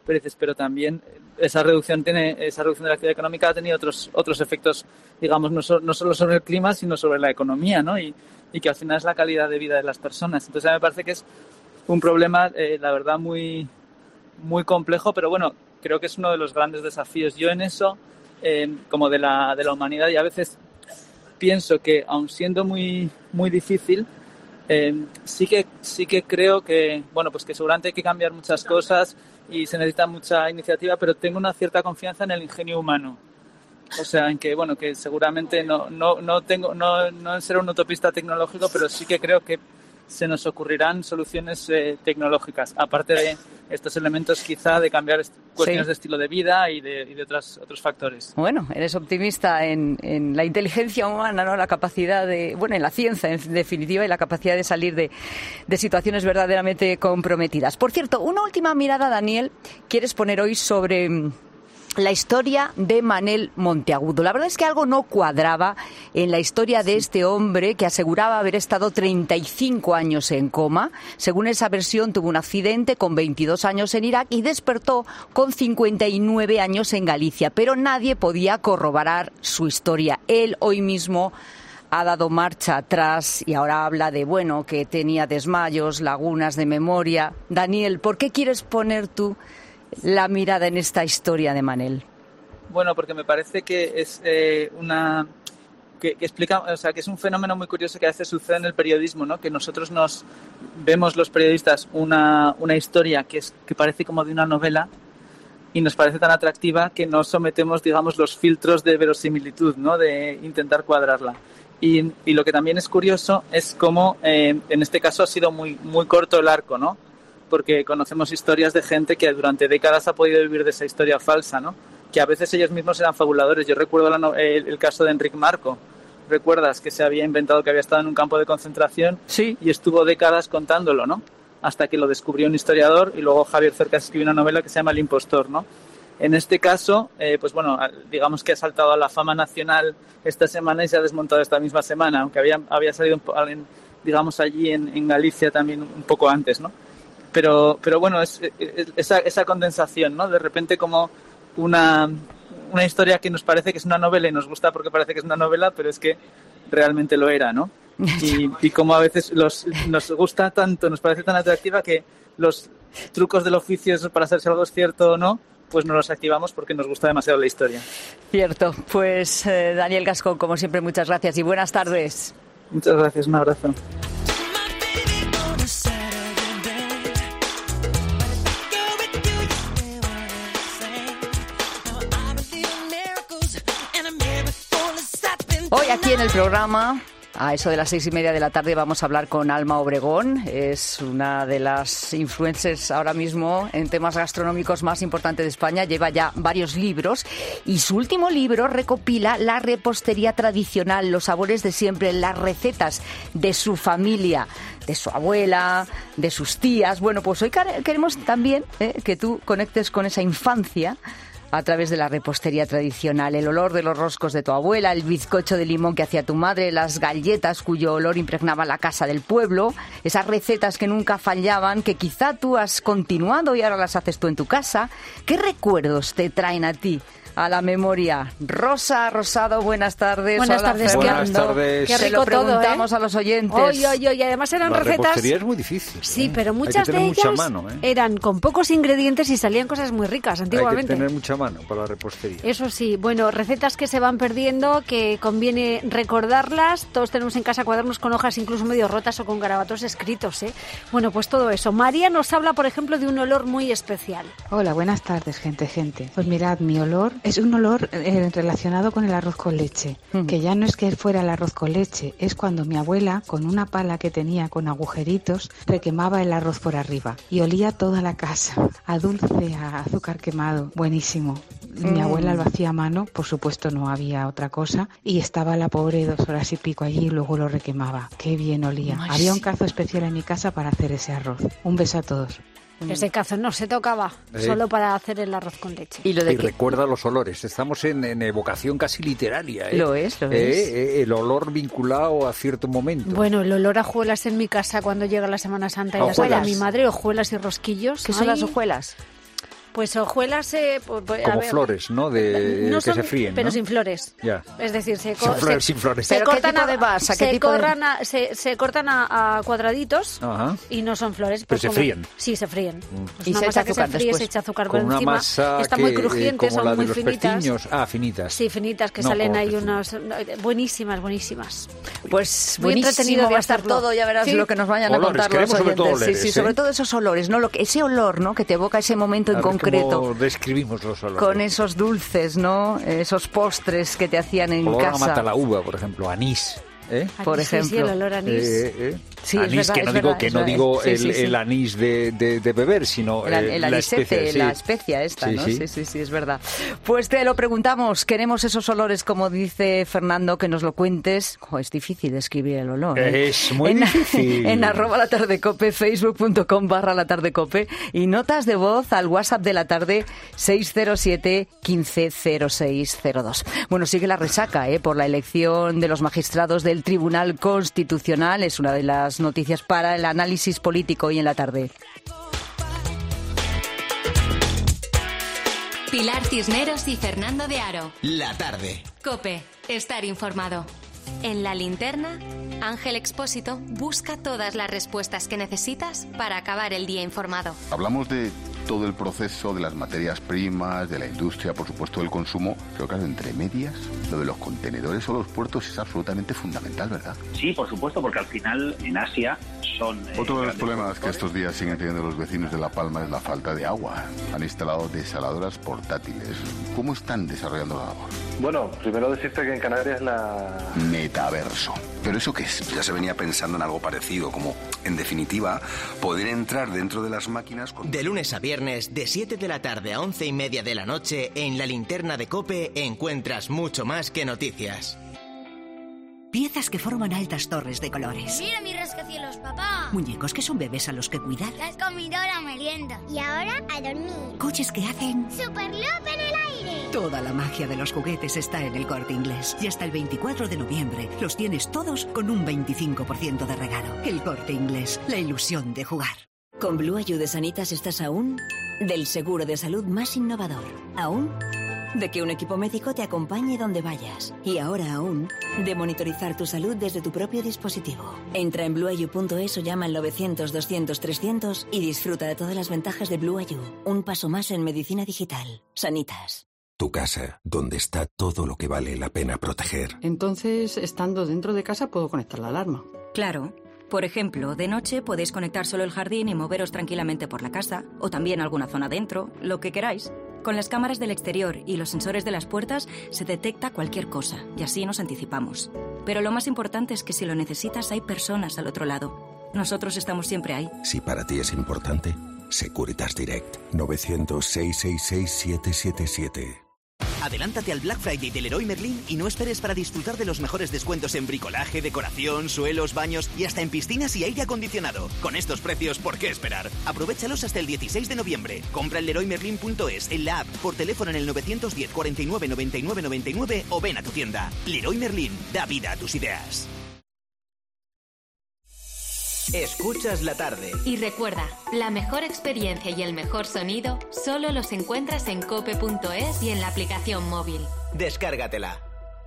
[SPEAKER 13] pero también esa reducción de la actividad económica ha tenido otros efectos, digamos, no solo sobre el clima, sino sobre la economía, ¿no? Y que al final es la calidad de vida de las personas. Entonces, a mí me parece que es un problema, la verdad, muy, muy complejo, pero bueno, creo que es uno de los grandes desafíos. Yo en eso, como de la humanidad, y a veces pienso que, aun siendo muy, muy difícil, sí que creo que, bueno, pues que seguramente hay que cambiar muchas cosas y se necesita mucha iniciativa, pero tengo una cierta confianza en el ingenio humano. O sea, en que, bueno, que seguramente no en ser un utopista tecnológico, pero sí que creo que se nos ocurrirán soluciones tecnológicas, aparte de estos elementos quizá de cambiar cuestiones de estilo de vida y de otros factores.
[SPEAKER 6] Bueno, eres optimista en la inteligencia humana, ¿no? La capacidad en la ciencia, en definitiva, y la capacidad de salir de situaciones verdaderamente comprometidas. Por cierto, una última mirada, Daniel, quieres poner hoy sobre la historia de Manel Monteagudo. La verdad es que algo no cuadraba en la historia de este hombre que aseguraba haber estado 35 años en coma. Según esa versión, tuvo un accidente con 22 años en Irak y despertó con 59 años en Galicia, pero nadie podía corroborar su historia. Él hoy mismo ha dado marcha atrás y ahora habla de, que tenía desmayos, lagunas de memoria. Daniel, ¿por qué quieres poner tú la mirada en esta historia de Manel?
[SPEAKER 13] Bueno, porque me parece que es que explica, o sea, que es un fenómeno muy curioso que a veces sucede en el periodismo, ¿no? Que nosotros nos vemos los periodistas una historia que parece como de una novela y nos parece tan atractiva que nos sometemos, digamos, los filtros de verosimilitud, ¿no? De intentar cuadrarla. Y lo que también es curioso es cómo en este caso ha sido muy, muy corto el arco, ¿no? Porque conocemos historias de gente que durante décadas ha podido vivir de esa historia falsa, ¿no? Que a veces ellos mismos eran fabuladores. Yo recuerdo el caso de Enric Marco. ¿Recuerdas? Que se había inventado que había estado en un campo de concentración y estuvo décadas contándolo, ¿no? Hasta que lo descubrió un historiador y luego Javier Cercas escribió una novela que se llama El impostor, ¿no? En este caso, digamos que ha saltado a la fama nacional esta semana y se ha desmontado esta misma semana, aunque había salido, digamos, allí en Galicia también un poco antes, ¿no? Pero bueno, es esa condensación, ¿no? De repente como una historia que nos parece que es una novela y nos gusta porque parece que es una novela, pero es que realmente lo era, ¿no? Y como a veces nos gusta tanto, nos parece tan atractiva que los trucos del oficio para saber si algo es cierto o no, pues no los activamos porque nos gusta demasiado la historia. Cierto.
[SPEAKER 6] Pues Daniel Gascón, como siempre, muchas gracias y buenas tardes.
[SPEAKER 13] Muchas gracias, un abrazo.
[SPEAKER 6] Hoy aquí en el programa, a eso de las 6:30 de la tarde, vamos a hablar con Alma Obregón. Es una de las influencers ahora mismo en temas gastronómicos más importantes de España. Lleva ya varios libros y su último libro recopila la repostería tradicional, los sabores de siempre, las recetas de su familia, de su abuela, de sus tías. Bueno, pues hoy queremos también que tú conectes con esa infancia a través de la repostería tradicional, el olor de los roscos de tu abuela, el bizcocho de limón que hacía tu madre, las galletas cuyo olor impregnaba la casa del pueblo, esas recetas que nunca fallaban, que quizá tú has continuado y ahora las haces tú en tu casa. ¿Qué recuerdos te traen a ti a la memoria? Rosa Rosado, buenas tardes.
[SPEAKER 15] Buenas tardes.
[SPEAKER 1] Buenas tardes.
[SPEAKER 15] Qué rico.
[SPEAKER 6] Se lo preguntamos
[SPEAKER 15] todo,
[SPEAKER 6] a los oyentes.
[SPEAKER 15] Hoy, además eran
[SPEAKER 1] la
[SPEAKER 15] recetas...
[SPEAKER 1] La repostería es muy difícil.
[SPEAKER 15] Sí, pero muchas de ellas
[SPEAKER 1] mano,
[SPEAKER 15] eran con pocos ingredientes y salían cosas muy ricas antiguamente.
[SPEAKER 1] Hay que tener mucha mano para la repostería.
[SPEAKER 15] Eso sí, bueno, recetas que se van perdiendo, que conviene recordarlas. Todos tenemos en casa cuadernos con hojas incluso medio rotas o con garabatos escritos, ¿eh? Bueno, pues todo eso. María nos habla, por ejemplo, de un olor muy especial.
[SPEAKER 16] Hola, buenas tardes, gente. Pues mirad, mi olor es un olor relacionado con el arroz con leche, que ya no es que fuera el arroz con leche, es cuando mi abuela, con una pala que tenía con agujeritos, requemaba el arroz por arriba y olía toda la casa, a dulce, a azúcar quemado, buenísimo. Mi abuela lo hacía a mano, por supuesto no había otra cosa, y estaba la pobre 2 horas y pico allí y luego lo requemaba. Qué bien olía.
[SPEAKER 15] Ay,
[SPEAKER 16] había un cazo especial en mi casa para hacer ese arroz. Un beso a todos.
[SPEAKER 15] Ese cazo no se tocaba, solo para hacer el arroz con leche.
[SPEAKER 1] Y recuerda los olores. Estamos en evocación casi literaria.
[SPEAKER 6] Lo es.
[SPEAKER 1] El olor vinculado a cierto momento.
[SPEAKER 15] Bueno, el olor a hojuelas en mi casa cuando llega la Semana Santa y las hace a mi madre, hojuelas y rosquillos.
[SPEAKER 6] ¿Qué son las hojuelas?
[SPEAKER 15] Pues hojuelas...
[SPEAKER 1] como flores, ¿no? De
[SPEAKER 15] no
[SPEAKER 1] que
[SPEAKER 15] son,
[SPEAKER 1] se fríen,
[SPEAKER 15] pero
[SPEAKER 1] ¿no?
[SPEAKER 15] sin flores.
[SPEAKER 1] Ya.
[SPEAKER 15] Es decir,
[SPEAKER 1] son flores sin flores.
[SPEAKER 15] Se cortan
[SPEAKER 6] ¿qué tipo de vas?
[SPEAKER 15] se cortan a cuadraditos.
[SPEAKER 1] Ajá.
[SPEAKER 15] Y no son flores.
[SPEAKER 1] Pero se fríen.
[SPEAKER 15] Sí, se fríen. Pues
[SPEAKER 6] y
[SPEAKER 15] una
[SPEAKER 6] se
[SPEAKER 15] masa
[SPEAKER 6] echa
[SPEAKER 15] que
[SPEAKER 6] azúcar
[SPEAKER 15] se fríe,
[SPEAKER 6] después.
[SPEAKER 15] se echa azúcar
[SPEAKER 1] con
[SPEAKER 15] por
[SPEAKER 1] una
[SPEAKER 15] encima.
[SPEAKER 1] masa
[SPEAKER 15] Está
[SPEAKER 1] que,
[SPEAKER 15] muy crujiente,
[SPEAKER 1] como
[SPEAKER 15] son
[SPEAKER 1] la de
[SPEAKER 15] muy
[SPEAKER 1] los
[SPEAKER 15] finitas.
[SPEAKER 1] pestiños. Finitas.
[SPEAKER 15] Sí, finitas, que
[SPEAKER 1] no,
[SPEAKER 15] salen ahí
[SPEAKER 1] unos
[SPEAKER 15] buenísimas, buenísimas.
[SPEAKER 6] Pues
[SPEAKER 15] muy entretenido
[SPEAKER 6] va a estar todo, ya verás lo que nos vayan a contar los oyentes. Sí, sobre todo esos olores, ¿no? Ese olor, ¿no? Que te evoca ese momento en concreto.
[SPEAKER 1] ¿Cómo describimos los olores?
[SPEAKER 6] Con esos dulces, ¿no? Esos postres que te hacían en
[SPEAKER 1] olor
[SPEAKER 6] casa.
[SPEAKER 1] A mata la uva, por ejemplo, anís.
[SPEAKER 6] Por ejemplo.
[SPEAKER 15] Sí, el olor a anís.
[SPEAKER 6] Sí,
[SPEAKER 1] anís,
[SPEAKER 6] es verdad,
[SPEAKER 1] que no digo el anís de beber, sino
[SPEAKER 6] el
[SPEAKER 1] la especia.
[SPEAKER 6] La especia esta, ¿no?
[SPEAKER 1] Sí,
[SPEAKER 6] es verdad. Pues te lo preguntamos, queremos esos olores, como dice Fernando, que nos lo cuentes. Es difícil describir el olor.
[SPEAKER 1] Es muy difícil.
[SPEAKER 6] En @latardecope, facebook.com/latardecope y notas de voz al WhatsApp de la tarde 607 150602. Bueno, sigue la resaca, por la elección de los magistrados del Tribunal Constitucional. Es una de las noticias para el análisis político hoy en la tarde.
[SPEAKER 3] Pilar Cisneros y Fernando de Aro.
[SPEAKER 2] La tarde.
[SPEAKER 3] COPE. Estar informado. En La Linterna, Ángel Expósito busca todas las respuestas que necesitas para acabar el día informado.
[SPEAKER 17] Hablamos de todo el proceso de las materias primas, de la industria, por supuesto del consumo, pero claro, entre medias, lo de los contenedores o los puertos es absolutamente fundamental, ¿verdad?
[SPEAKER 18] Sí, por supuesto, porque al final en Asia son...
[SPEAKER 17] Otro de los problemas que estos días siguen teniendo los vecinos de La Palma es la falta de agua. Han instalado desaladoras portátiles. ¿Cómo están desarrollando la labor?
[SPEAKER 19] Bueno, primero decirte que en Canarias la...
[SPEAKER 17] Metaverso.
[SPEAKER 20] ¿Pero eso qué es? Ya se venía pensando en algo parecido, como, en definitiva, poder entrar dentro de las máquinas...
[SPEAKER 2] De lunes a viernes, de 7 de la tarde a 11:30 de la noche, en La Linterna de COPE encuentras mucho más que noticias.
[SPEAKER 21] Piezas que forman altas torres de colores.
[SPEAKER 22] Mira mi rascacielos, papá.
[SPEAKER 21] Muñecos que son bebés a los que cuidar.
[SPEAKER 22] Has comido la merienda. Y ahora a dormir.
[SPEAKER 21] Coches que hacen...
[SPEAKER 22] ¡Superloop en el aire!
[SPEAKER 21] Toda la magia de los juguetes está en El Corte Inglés. Y hasta el 24 de noviembre los tienes todos con un 25% de regalo. El Corte Inglés, la ilusión de jugar.
[SPEAKER 23] Con Blue Ayuda de Sanitas estás aún del seguro de salud más innovador. Aún de que un equipo médico te acompañe donde vayas. Y ahora aún de monitorizar tu salud desde tu propio dispositivo. Entra en blueayu.es o llama al 900-200-300 y disfruta de todas las ventajas de Blue Ayu. Un paso más en medicina digital. Sanitas.
[SPEAKER 24] Tu casa, donde está todo lo que vale la pena proteger.
[SPEAKER 25] Entonces, estando dentro de casa, puedo conectar la alarma.
[SPEAKER 26] Claro. Por ejemplo, de noche podéis conectar solo el jardín y moveros tranquilamente por la casa, o también alguna zona dentro, lo que queráis. Con las cámaras del exterior y los sensores de las puertas se detecta cualquier cosa, y así nos anticipamos. Pero lo más importante es que si lo necesitas hay personas al otro lado. Nosotros estamos siempre ahí.
[SPEAKER 24] Si para ti es importante, Securitas Direct. 900-666-777.
[SPEAKER 2] Adelántate al Black Friday del Leroy Merlin y no esperes para disfrutar de los mejores descuentos en bricolaje, decoración, suelos, baños y hasta en piscinas y aire acondicionado. Con estos precios, ¿por qué esperar? Aprovéchalos hasta el 16 de noviembre. Compra en leroymerlin.es, en la app, por teléfono en el 910 49 99 99 o ven a tu tienda. Leroy Merlin, da vida a tus ideas. Escuchas la tarde.
[SPEAKER 3] Y recuerda, la mejor experiencia y el mejor sonido solo los encuentras en cope.es y en la aplicación móvil.
[SPEAKER 2] Descárgatela.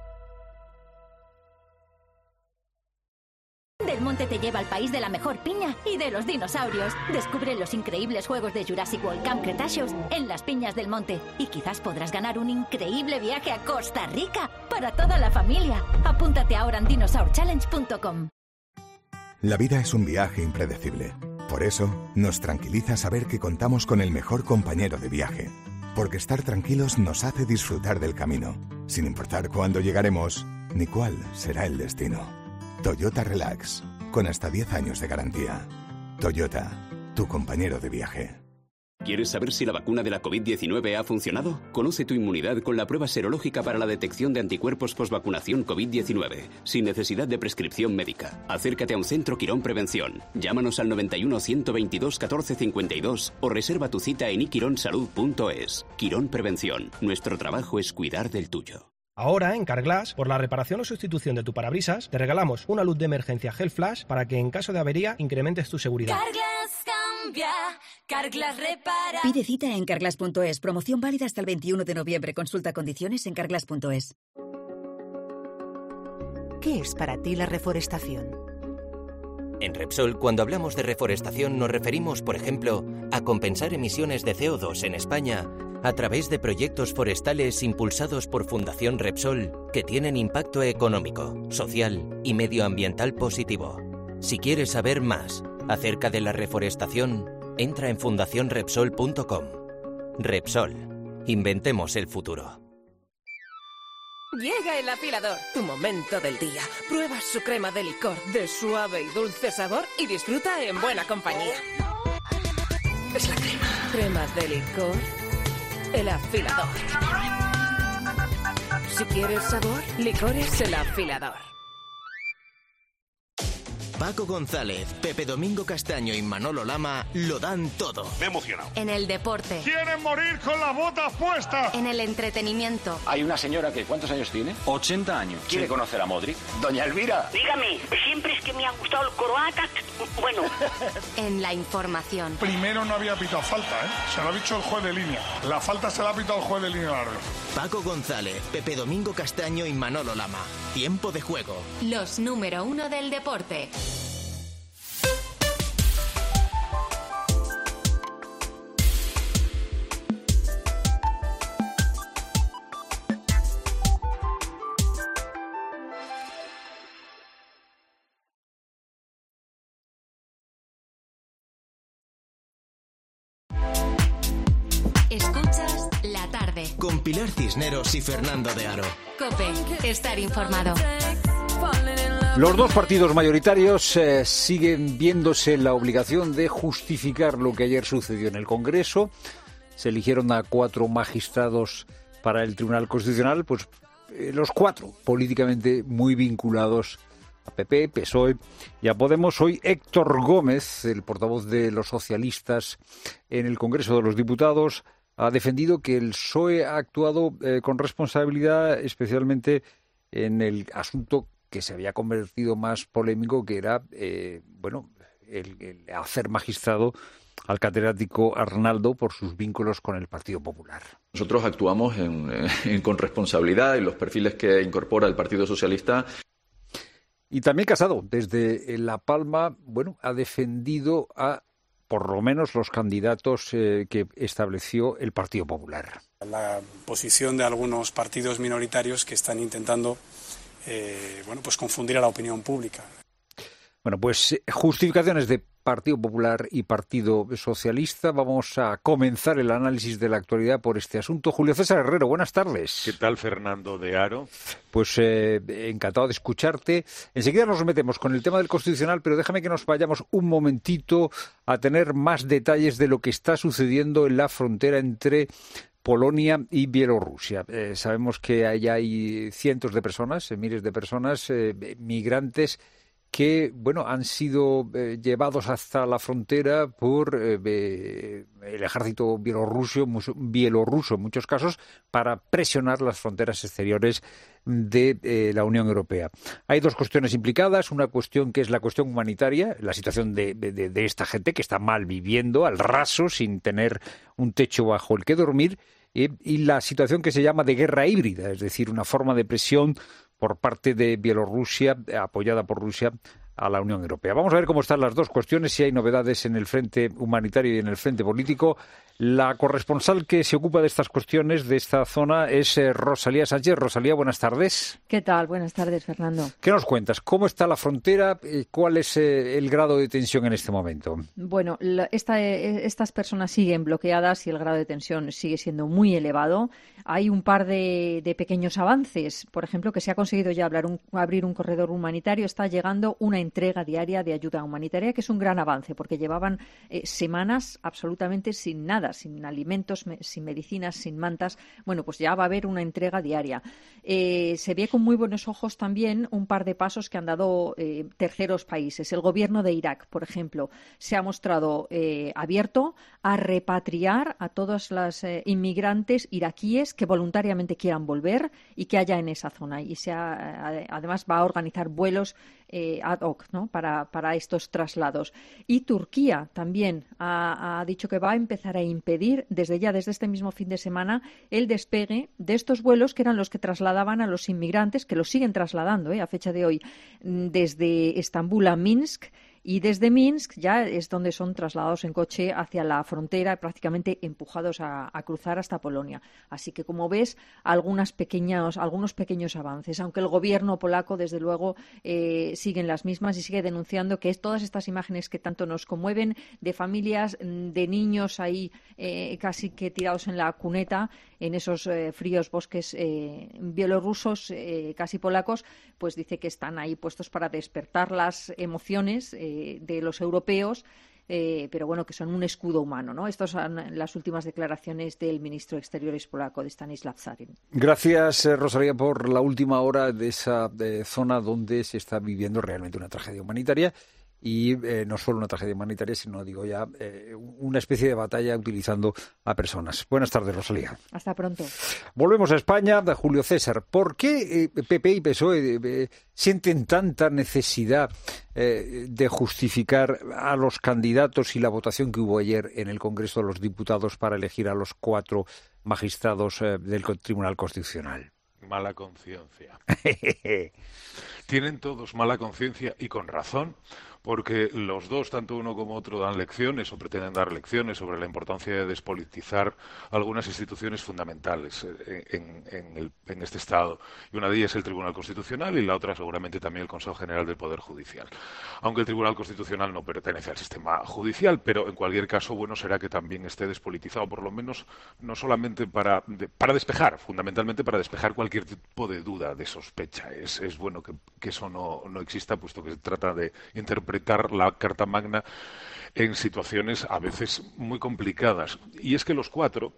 [SPEAKER 27] Del Monte te lleva al país de la mejor piña y de los dinosaurios. Descubre los increíbles juegos de Jurassic World Camp Cretaceous en las Piñas del Monte. Y quizás podrás ganar un increíble viaje a Costa Rica para toda la familia. Apúntate ahora en dinosaurchallenge.com.
[SPEAKER 28] La vida es un viaje impredecible. Por eso, nos tranquiliza saber que contamos con el mejor compañero de viaje. Porque estar tranquilos nos hace disfrutar del camino, sin importar cuándo llegaremos ni cuál será el destino. Toyota Relax, con hasta 10 años de garantía. Toyota, tu compañero de viaje.
[SPEAKER 29] ¿Quieres saber si la vacuna de la COVID-19 ha funcionado? Conoce tu inmunidad con la prueba serológica para la detección de anticuerpos posvacunación COVID-19, sin necesidad de prescripción médica. Acércate a un centro Quirón Prevención. Llámanos al 91 122 14 52 o reserva tu cita en iquironsalud.es. Quirón Prevención. Nuestro trabajo es cuidar del tuyo.
[SPEAKER 30] Ahora, en Carglass, por la reparación o sustitución de tu parabrisas, te regalamos una luz de emergencia Gel Flash para que en caso de avería incrementes tu seguridad.
[SPEAKER 22] Carglass
[SPEAKER 27] limpia, Carglass repara.
[SPEAKER 21] Pide cita en carglass.es. Promoción válida hasta el 21 de noviembre. Consulta condiciones en carglass.es.
[SPEAKER 4] ¿Qué es para ti la reforestación?
[SPEAKER 5] En Repsol, cuando hablamos de reforestación, nos referimos, por ejemplo, a compensar emisiones de CO2 en España a través de proyectos forestales impulsados por Fundación Repsol que tienen impacto económico, social y medioambiental positivo. Si quieres saber más acerca de la reforestación, entra en fundacionrepsol.com. Repsol. Inventemos el futuro.
[SPEAKER 7] Llega el afilador, tu momento del día. Prueba su crema de licor de suave y dulce sabor y disfruta en buena compañía. Es la crema de licor, el afilador. Si quieres sabor, licores el afilador.
[SPEAKER 5] Paco González, Pepe Domingo Castaño y Manolo Lama lo dan todo.
[SPEAKER 8] Me he emocionado.
[SPEAKER 3] En el deporte.
[SPEAKER 8] ¡Quieren morir con las botas puestas!
[SPEAKER 3] En el entretenimiento.
[SPEAKER 9] Hay una señora que, ¿cuántos años tiene?
[SPEAKER 8] 80 años.
[SPEAKER 9] ¿Quiere conocer a Modric? Doña Elvira.
[SPEAKER 10] Dígame, siempre es que me ha gustado el croata. Bueno.
[SPEAKER 3] En la información.
[SPEAKER 8] Primero no había pitado falta, ¿eh? Se lo ha dicho el juez de línea. La falta se la ha pitado el juez de línea larga.
[SPEAKER 5] Paco González, Pepe Domingo Castaño y Manolo Lama. Tiempo de juego.
[SPEAKER 3] Los número 1 del deporte. Escuchas La Tarde.
[SPEAKER 5] Con Pilar Cisneros y Fernando de Aro.
[SPEAKER 3] COPE. Estar informado.
[SPEAKER 1] Los dos partidos mayoritarios siguen viéndose la obligación de justificar lo que ayer sucedió en el Congreso. Se eligieron a 4 magistrados para el Tribunal Constitucional, pues los 4 políticamente muy vinculados a PP, PSOE y a Podemos. Hoy Héctor Gómez, el portavoz de los socialistas en el Congreso de los Diputados, ha defendido que el PSOE ha actuado con responsabilidad, especialmente en el asunto que se había convertido más polémico, que era el hacer magistrado al catedrático Arnaldo por sus vínculos con el Partido Popular.
[SPEAKER 11] Nosotros actuamos con responsabilidad en los perfiles que incorpora el Partido Socialista.
[SPEAKER 1] Y también Casado, desde La Palma, ha defendido a por lo menos los candidatos que estableció el Partido Popular.
[SPEAKER 12] La posición de algunos partidos minoritarios que están intentando confundir a la opinión pública. Justificaciones de Partido Popular y Partido Socialista. Vamos a comenzar el análisis de la actualidad por este asunto. Julio César Herrero, buenas tardes.
[SPEAKER 13] ¿Qué tal, Fernando de Aro?
[SPEAKER 1] Pues encantado de escucharte. Enseguida nos metemos con el tema del Constitucional, pero déjame que nos vayamos un momentito a tener más detalles de lo que está sucediendo en la frontera entre Polonia y Bielorrusia. Sabemos que allá hay cientos de personas, miles de personas, migrantes que han sido llevados hasta la frontera por el ejército bielorruso en muchos casos para presionar las fronteras exteriores de la Unión Europea. Hay dos cuestiones implicadas, una cuestión que es la cuestión humanitaria, la situación de esta gente que está mal viviendo, al raso, sin tener un techo bajo el que dormir, y la situación que se llama de guerra híbrida, es decir, una forma de presión por parte de Bielorrusia, apoyada por Rusia, a la Unión Europea. Vamos a ver cómo están las dos cuestiones, si hay novedades en el frente humanitario y en el frente político. La corresponsal que se ocupa de estas cuestiones, de esta zona, es Rosalía Sánchez. Rosalía, buenas tardes.
[SPEAKER 14] ¿Qué tal? Buenas tardes, Fernando.
[SPEAKER 1] ¿Qué nos cuentas? ¿Cómo está la frontera? ¿Cuál es el grado de tensión en este momento?
[SPEAKER 14] Bueno, estas personas siguen bloqueadas y el grado de tensión sigue siendo muy elevado. Hay un par de pequeños avances. Por ejemplo, que se ha conseguido ya abrir un corredor humanitario. Está llegando una entrega diaria de ayuda humanitaria, que es un gran avance, porque llevaban semanas absolutamente sin nada, sin alimentos, sin medicinas, sin mantas. Bueno, pues ya va a haber una entrega diaria. Se ve con muy buenos ojos también un par de pasos que han dado terceros países. El gobierno de Irak, por ejemplo, se ha mostrado abierto a repatriar a todos los inmigrantes iraquíes que voluntariamente quieran volver y que haya en esa zona. Y además va a organizar vuelos ad hoc, ¿no? para estos traslados. Y Turquía también ha dicho que va a empezar a impedir desde este mismo fin de semana el despegue de estos vuelos que eran los que trasladaban a los inmigrantes, que los siguen trasladando a fecha de hoy, desde Estambul a Minsk. Y desde Minsk ya es donde son trasladados en coche hacia la frontera, prácticamente empujados a cruzar hasta Polonia. Así que, como ves, algunos pequeños avances, aunque el gobierno polaco, desde luego, sigue en las mismas y sigue denunciando que todas estas imágenes que tanto nos conmueven de familias, de niños ahí casi que tirados en la cuneta, en esos fríos bosques bielorrusos, casi polacos, pues dice que están ahí puestos para despertar las emociones de los europeos, pero bueno, que son un escudo humano, ¿no? Estas son las últimas declaraciones del ministro de Exteriores polaco, de Stanislav Sarin.
[SPEAKER 12] Gracias, Rosalía, por la última hora de esa zona donde se está viviendo realmente una tragedia humanitaria. Y no solo una tragedia humanitaria, sino, digo ya, una especie de batalla utilizando a personas. Buenas tardes, Rosalía.
[SPEAKER 14] Hasta pronto.
[SPEAKER 12] Volvemos a España. Julio César, ¿por qué PP y PSOE sienten tanta necesidad de justificar a los candidatos y la votación que hubo ayer en el Congreso de los Diputados para elegir a los 4 magistrados del Tribunal Constitucional?
[SPEAKER 6] Mala conciencia. Tienen todos mala conciencia y con razón, porque los dos, tanto uno como otro, dan lecciones o pretenden dar lecciones sobre la importancia de despolitizar algunas instituciones fundamentales en este Estado. Y una de ellas es el Tribunal Constitucional y la otra seguramente también el Consejo General del Poder Judicial. Aunque el Tribunal Constitucional no pertenece al sistema judicial, pero en cualquier caso bueno será que también esté despolitizado, por lo menos no solamente para despejar, fundamentalmente para despejar cualquier tipo de duda, de sospecha. Es bueno que eso no exista, puesto que se trata de interpretar la Carta Magna en situaciones a veces muy complicadas. Y es que los cuatro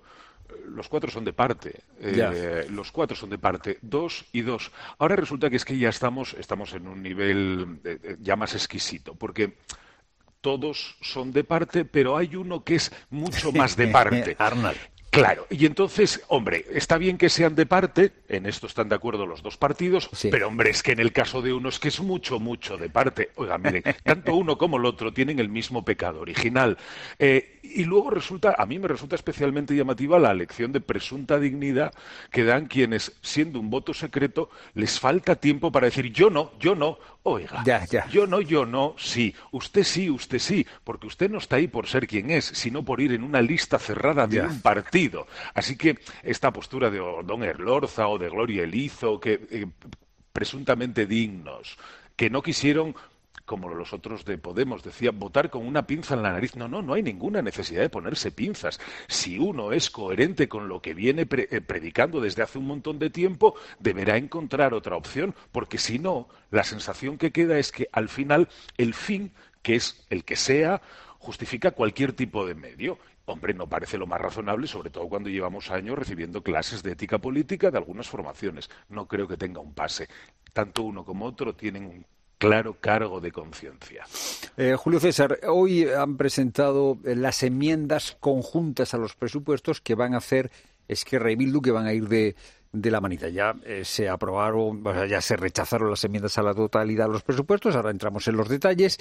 [SPEAKER 6] son de parte. Los 4 son de parte, 2 y 2. Ahora resulta que es que ya estamos en un nivel ya más exquisito, porque todos son de parte, pero hay uno que es mucho más de parte.
[SPEAKER 12] Arnal.
[SPEAKER 6] Claro, y entonces, hombre, está bien que sean de parte, en esto están de acuerdo los dos partidos, sí. Pero hombre, es que en el caso de uno es que es mucho de parte. Oiga, miren, tanto uno como el otro tienen el mismo pecado original. Y luego a mí me resulta especialmente llamativa la lección de presunta dignidad que dan quienes, siendo un voto secreto, les falta tiempo para decir yo no, oiga, yo no, sí, usted sí, porque usted no está ahí por ser quien es, sino por ir en una lista cerrada de un partido. Así que esta postura de don Elorza o de Gloria Elizo, que presuntamente dignos, que no quisieron, como los otros de Podemos, decía, votar con una pinza en la nariz. No hay ninguna necesidad de ponerse pinzas. Si uno es coherente con lo que viene predicando desde hace un montón de tiempo, deberá encontrar otra opción, porque si no, la sensación que queda es que al final el fin, que es el que sea, justifica cualquier tipo de medio. Hombre, no parece lo más razonable, sobre todo cuando llevamos años recibiendo clases de ética política de algunas formaciones. No creo que tenga un pase. Tanto uno como otro tienen un claro cargo de conciencia.
[SPEAKER 12] Julio César, hoy han presentado las enmiendas conjuntas a los presupuestos que van a hacer Esquerra y Bildu, que van a ir de la manita. Ya se aprobaron, ya se rechazaron las enmiendas a la totalidad de los presupuestos, ahora entramos en los detalles.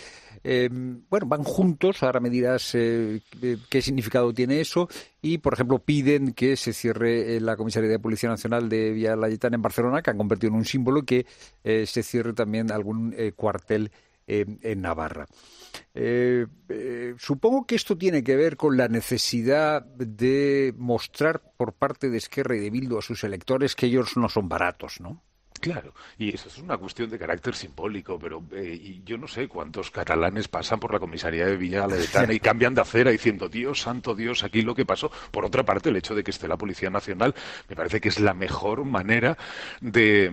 [SPEAKER 12] Van juntos, ahora me dirás qué significado tiene eso, y por ejemplo piden que se cierre la Comisaría de Policía Nacional de Villa Laietana en Barcelona, que han convertido en un símbolo, que se cierre también algún cuartel en Navarra. Supongo que esto tiene que ver con la necesidad de mostrar por parte de Esquerra y de Bildu a sus electores que ellos no son baratos, ¿no?
[SPEAKER 6] Claro, y eso es una cuestión de carácter simbólico, pero y yo no sé cuántos catalanes pasan por la comisaría de Villa Laietana y cambian de acera diciendo Dios, santo Dios, aquí lo que pasó. Por otra parte, el hecho de que esté la Policía Nacional me parece que es la mejor manera de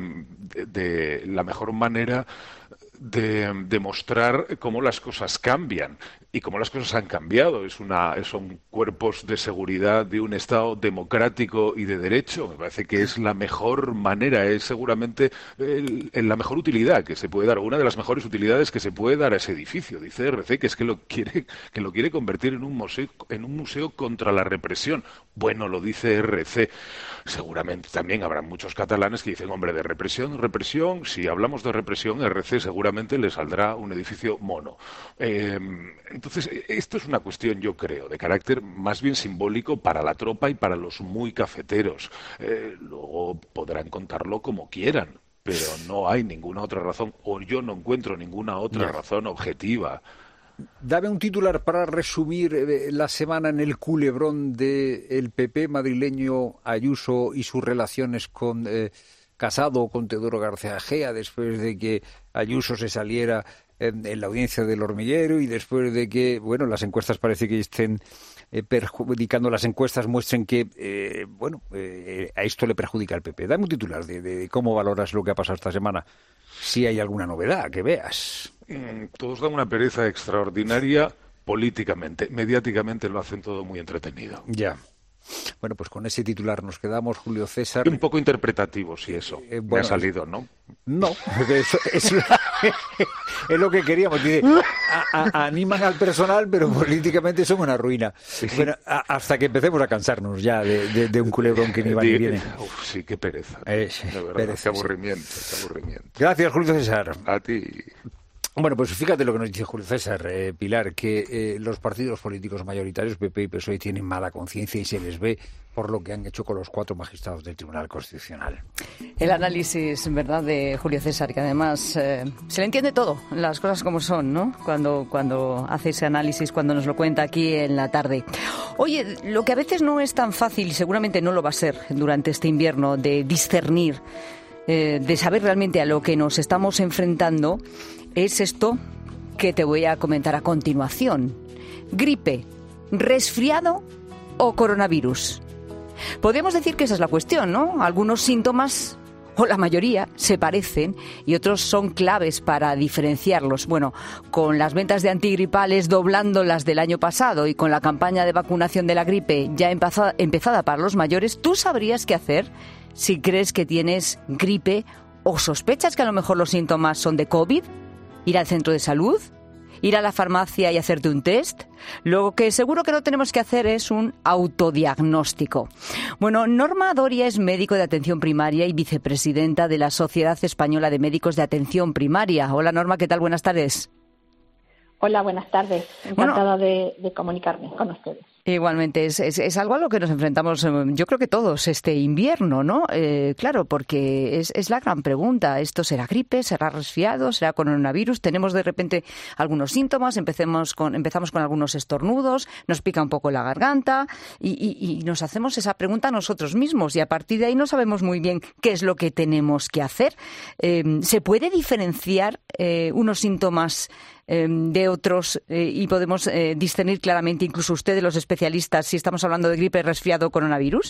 [SPEAKER 6] demostrar cómo las cosas cambian y cómo las cosas han cambiado. Son cuerpos de seguridad de un Estado democrático y de derecho. Me parece que es la mejor manera, es seguramente la mejor utilidad que se puede dar, una de las mejores utilidades que se puede dar a ese edificio. Dice RC que es que lo quiere convertir en un museo contra la represión. Bueno, lo dice RC. Seguramente también habrá muchos catalanes que dicen, hombre, de represión, si hablamos de represión, RC seguramente seguramente le saldrá un edificio mono. Entonces, esto es una cuestión, yo creo, de carácter más bien simbólico para la tropa y para los muy cafeteros. Luego podrán contarlo como quieran, pero no hay ninguna otra razón, o yo no encuentro ninguna otra razón objetiva.
[SPEAKER 12] Dame un titular para resumir la semana en el culebrón del PP madrileño, Ayuso y sus relaciones con Casado o con Teodoro García Gea, después de que Ayuso se saliera en la audiencia del Hormiguero y después de que, bueno, las encuestas parece que estén perjudicando, las encuestas muestren que, a esto le perjudica al PP. Dame un titular de cómo valoras lo que ha pasado esta semana, si hay alguna novedad que veas.
[SPEAKER 6] Todos dan una pereza extraordinaria políticamente. Mediáticamente lo hacen todo muy entretenido.
[SPEAKER 12] Ya. Bueno, pues con ese titular nos quedamos, Julio César.
[SPEAKER 6] Un poco interpretativo, si eso me ha salido, ¿no?
[SPEAKER 12] No, es lo que queríamos. Dice, animan al personal, pero políticamente son una ruina. Bueno, hasta que empecemos a cansarnos ya de un culebrón que ni va ni viene.
[SPEAKER 6] Uf, sí, qué pereza.
[SPEAKER 12] De
[SPEAKER 6] verdad,
[SPEAKER 12] pereza,
[SPEAKER 6] qué aburrimiento, qué aburrimiento.
[SPEAKER 12] Gracias, Julio César.
[SPEAKER 6] A ti.
[SPEAKER 12] Bueno, pues fíjate lo que nos dice Julio César, Pilar, que los partidos políticos mayoritarios, PP y PSOE, tienen mala conciencia y se les ve por lo que han hecho con los 4 magistrados del Tribunal Constitucional.
[SPEAKER 13] El análisis, ¿verdad?, de Julio César, que además se le entiende todo, las cosas como son, ¿no?, cuando hace ese análisis, cuando nos lo cuenta aquí en la tarde. Oye, lo que a veces no es tan fácil, seguramente no lo va a ser durante este invierno, de discernir, de saber realmente a lo que nos estamos enfrentando, es esto que te voy a comentar a continuación. Gripe, resfriado o coronavirus. Podríamos decir que esa es la cuestión, ¿no? Algunos síntomas, o la mayoría, se parecen y otros son claves para diferenciarlos. Bueno, con las ventas de antigripales doblando las del año pasado y con la campaña de vacunación de la gripe ya empezada para los mayores, ¿tú sabrías qué hacer si crees que tienes gripe o sospechas que a lo mejor los síntomas son de COVID? ¿Ir al centro de salud? ¿Ir a la farmacia y hacerte un test? Lo que seguro que no tenemos que hacer es un autodiagnóstico. Bueno, Norma Doria es médico de atención primaria y vicepresidenta de la Sociedad Española de Médicos de Atención Primaria. Hola Norma, ¿qué tal? Buenas tardes.
[SPEAKER 15] Hola, buenas tardes. Encantada de comunicarme con ustedes.
[SPEAKER 13] Igualmente, es algo a lo que nos enfrentamos, yo creo que todos, este invierno, ¿no? Claro, porque es la gran pregunta. ¿Esto será gripe? ¿Será resfriado? ¿Será coronavirus? Tenemos de repente algunos síntomas, empezamos con algunos estornudos, nos pica un poco la garganta y nos hacemos esa pregunta a nosotros mismos y a partir de ahí no sabemos muy bien qué es lo que tenemos que hacer. ¿Se puede diferenciar unos síntomas de otros y podemos discernir claramente, incluso ustedes los especialistas, si estamos hablando de gripe, resfriado o coronavirus?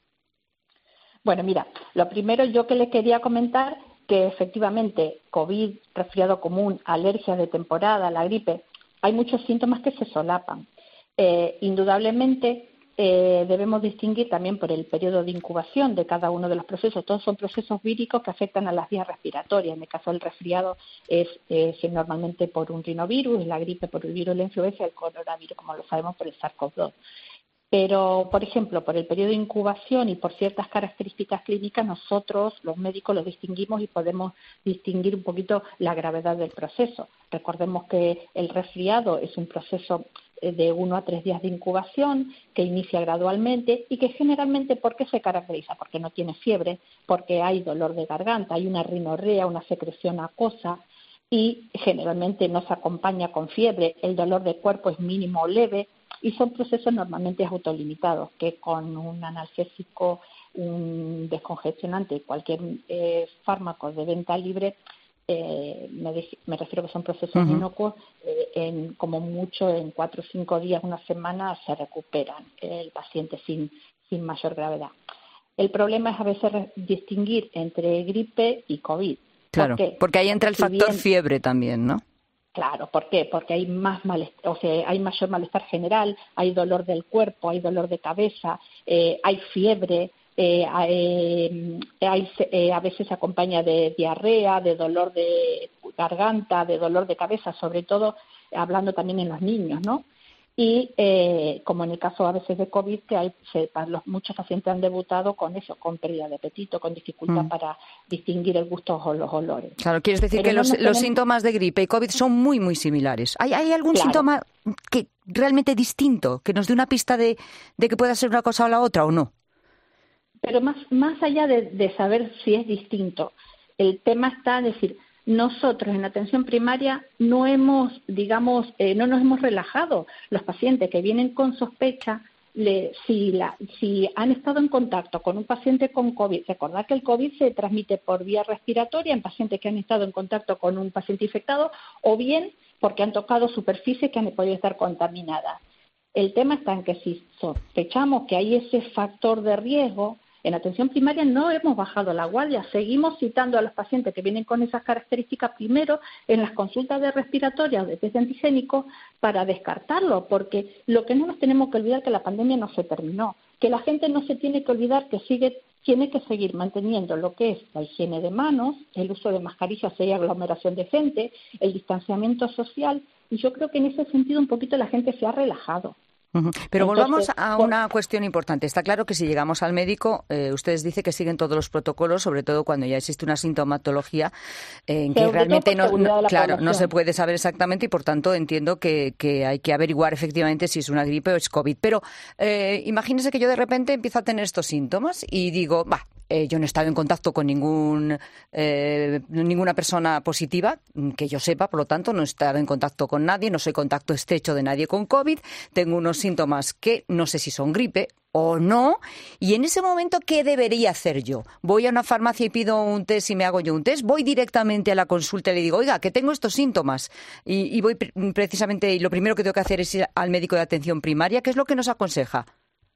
[SPEAKER 15] Bueno, mira, lo primero yo que le quería comentar que efectivamente COVID, resfriado común, alergia de temporada, la gripe, hay muchos síntomas que se solapan. Indudablemente debemos distinguir también por el periodo de incubación de cada uno de los procesos. Todos son procesos víricos que afectan a las vías respiratorias. En el caso del resfriado es normalmente por un rinovirus, la gripe por el virus de la influenza, el coronavirus, como lo sabemos, por el SARS-CoV-2. Pero, por ejemplo, por el periodo de incubación y por ciertas características clínicas, nosotros, los médicos, lo distinguimos y podemos distinguir un poquito la gravedad del proceso. Recordemos que el resfriado es un proceso de 1 a 3 días de incubación que inicia gradualmente y que generalmente, ¿por qué se caracteriza? Porque no tiene fiebre, porque hay dolor de garganta, hay una rinorrea, una secreción acuosa y generalmente no se acompaña con fiebre, el dolor de cuerpo es mínimo o leve y son procesos normalmente autolimitados que con un analgésico, un descongestionante y cualquier fármaco de venta libre me refiero que son procesos inocuos, como mucho en 4 o 5 días, una semana, se recuperan el paciente sin mayor gravedad. El problema es a veces distinguir entre gripe y COVID.
[SPEAKER 13] Claro, porque ahí entra el factor fiebre también, ¿no?
[SPEAKER 15] Claro, ¿por qué? Porque hay más malestar, hay mayor malestar general, hay dolor del cuerpo, hay dolor de cabeza, hay fiebre. A veces se acompaña de diarrea, de dolor de garganta, de dolor de cabeza, sobre todo hablando también en los niños, ¿no? y como en el caso a veces de COVID, que muchos pacientes han debutado con eso, con pérdida de apetito, con dificultad para distinguir el gusto o los olores.
[SPEAKER 13] Claro, quieres decir que los síntomas de gripe y COVID son muy, muy similares. ¿Hay algún síntoma que realmente distinto, que nos dé una pista de que pueda ser una cosa o la otra o no?
[SPEAKER 15] Pero más allá de saber si es distinto, el tema está, es decir, nosotros en la atención primaria no nos hemos relajado. Los pacientes que vienen con sospecha, si han estado en contacto con un paciente con COVID, recordad que el COVID se transmite por vía respiratoria en pacientes que han estado en contacto con un paciente infectado o bien porque han tocado superficies que han podido estar contaminadas. El tema está en que si sospechamos que hay ese factor de riesgo, en atención primaria no hemos bajado la guardia, seguimos citando a los pacientes que vienen con esas características primero en las consultas de respiratoria o de test antigénico para descartarlo, porque lo que no nos tenemos que olvidar es que la pandemia no se terminó, que la gente no se tiene que olvidar que tiene que seguir manteniendo lo que es la higiene de manos, el uso de mascarillas si hay aglomeración de gente, el distanciamiento social, y yo creo que en ese sentido un poquito la gente se ha relajado.
[SPEAKER 13] Pero volvamos a una cuestión importante. Está claro que si llegamos al médico, ustedes dicen que siguen todos los protocolos, sobre todo cuando ya existe una sintomatología en que realmente no se puede saber exactamente y, por tanto, entiendo que hay que averiguar efectivamente si es una gripe o es COVID. Pero imagínese que yo de repente empiezo a tener estos síntomas y digo, yo no he estado en contacto con ninguna persona positiva, que yo sepa, por lo tanto, no he estado en contacto con nadie, no soy contacto estrecho de nadie con COVID, tengo unos síntomas que no sé si son gripe o no, y en ese momento, ¿qué debería hacer yo? ¿Voy a una farmacia y pido un test y me hago yo un test? ¿Voy directamente a la consulta y le digo, oiga, que tengo estos síntomas? Y voy precisamente, y lo primero que tengo que hacer es ir al médico de atención primaria. ¿Qué es lo que nos aconseja?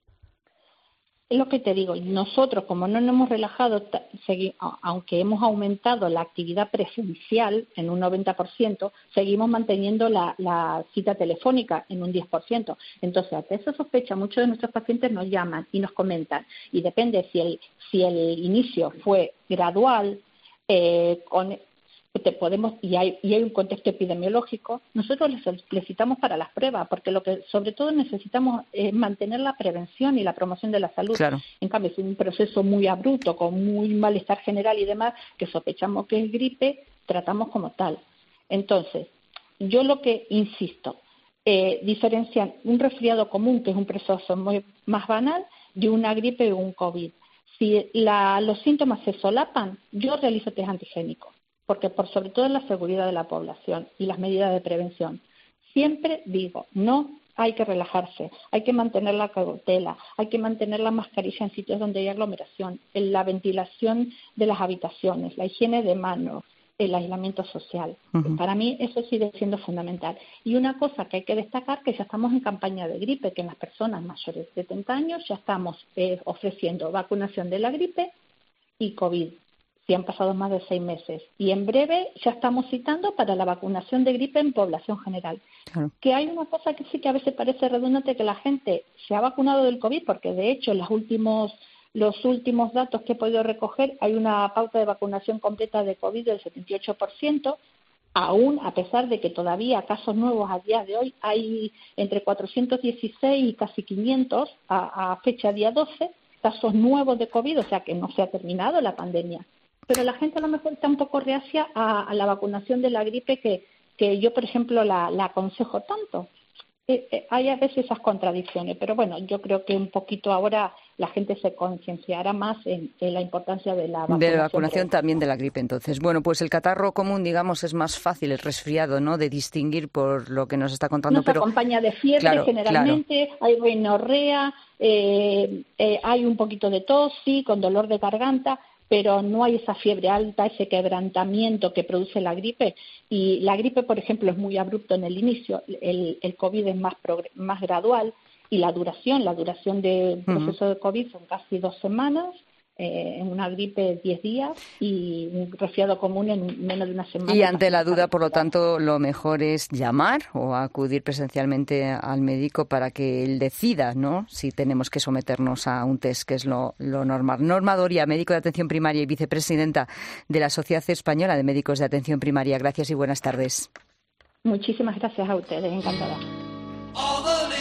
[SPEAKER 15] Es lo que te digo, nosotros como no nos hemos relajado, aunque hemos aumentado la actividad presencial en un 90%, seguimos manteniendo la cita telefónica en un 10%. Entonces, ante esa sospecha, muchos de nuestros pacientes nos llaman y nos comentan, y depende si el inicio fue gradual, y hay un contexto epidemiológico, nosotros les citamos para las pruebas, porque lo que sobre todo necesitamos es mantener la prevención y la promoción de la salud. Claro. En cambio, si es un proceso muy abrupto, con muy malestar general y demás, que sospechamos que es gripe, tratamos como tal. Entonces, yo lo que insisto, diferencian un resfriado común, que es un proceso muy más banal, de una gripe o un COVID. Si los síntomas se solapan, yo realizo test antigénico, porque por sobre todo la seguridad de la población y las medidas de prevención. Siempre digo, no hay que relajarse, hay que mantener la cautela, hay que mantener la mascarilla en sitios donde hay aglomeración, en la ventilación de las habitaciones, la higiene de manos, el aislamiento social. Para mí eso sigue siendo fundamental. Y una cosa que hay que destacar, que ya estamos en campaña de gripe, que en las personas mayores de 70 años ya estamos ofreciendo vacunación de la gripe y COVID, si han pasado más de 6 meses. Y en breve ya estamos citando para la vacunación de gripe en población general. Claro. Que hay una cosa que sí que a veces parece redundante, que la gente se ha vacunado del COVID, porque de hecho los últimos datos que he podido recoger, hay una pauta de vacunación completa de COVID del 78%, aún a pesar de que todavía casos nuevos a día de hoy hay entre 416 y casi 500 a fecha día 12, casos nuevos de COVID, o sea que no se ha terminado la pandemia. Pero la gente a lo mejor está un poco reacia a la vacunación de la gripe, que yo, por ejemplo, la aconsejo tanto. Hay a veces esas contradicciones, pero bueno, yo creo que un poquito ahora la gente se concienciará más en la importancia de la vacunación. De la vacunación
[SPEAKER 13] también de la gripe, entonces. Bueno, pues el catarro común, digamos, es más fácil, el resfriado, ¿no?, de distinguir por lo que nos está contando.
[SPEAKER 15] Nos acompaña de fiebre, generalmente, hay rinorrea, hay un poquito de tos, sí, con dolor de garganta, pero no hay esa fiebre alta, ese quebrantamiento que produce la gripe. Y la gripe, por ejemplo, es muy abrupto en el inicio, el COVID es más gradual, y la duración del proceso de COVID son casi 2 semanas, en una gripe 10 días y un resfriado común en menos de una semana.
[SPEAKER 13] Y ante la duda, por lo tanto, lo mejor es llamar o acudir presencialmente al médico para que él decida, ¿no?, si tenemos que someternos a un test, que es lo normal. Norma Doria, médico de atención primaria y vicepresidenta de la Sociedad Española de Médicos de Atención Primaria. Gracias y buenas tardes.
[SPEAKER 15] Muchísimas gracias a ustedes, encantada.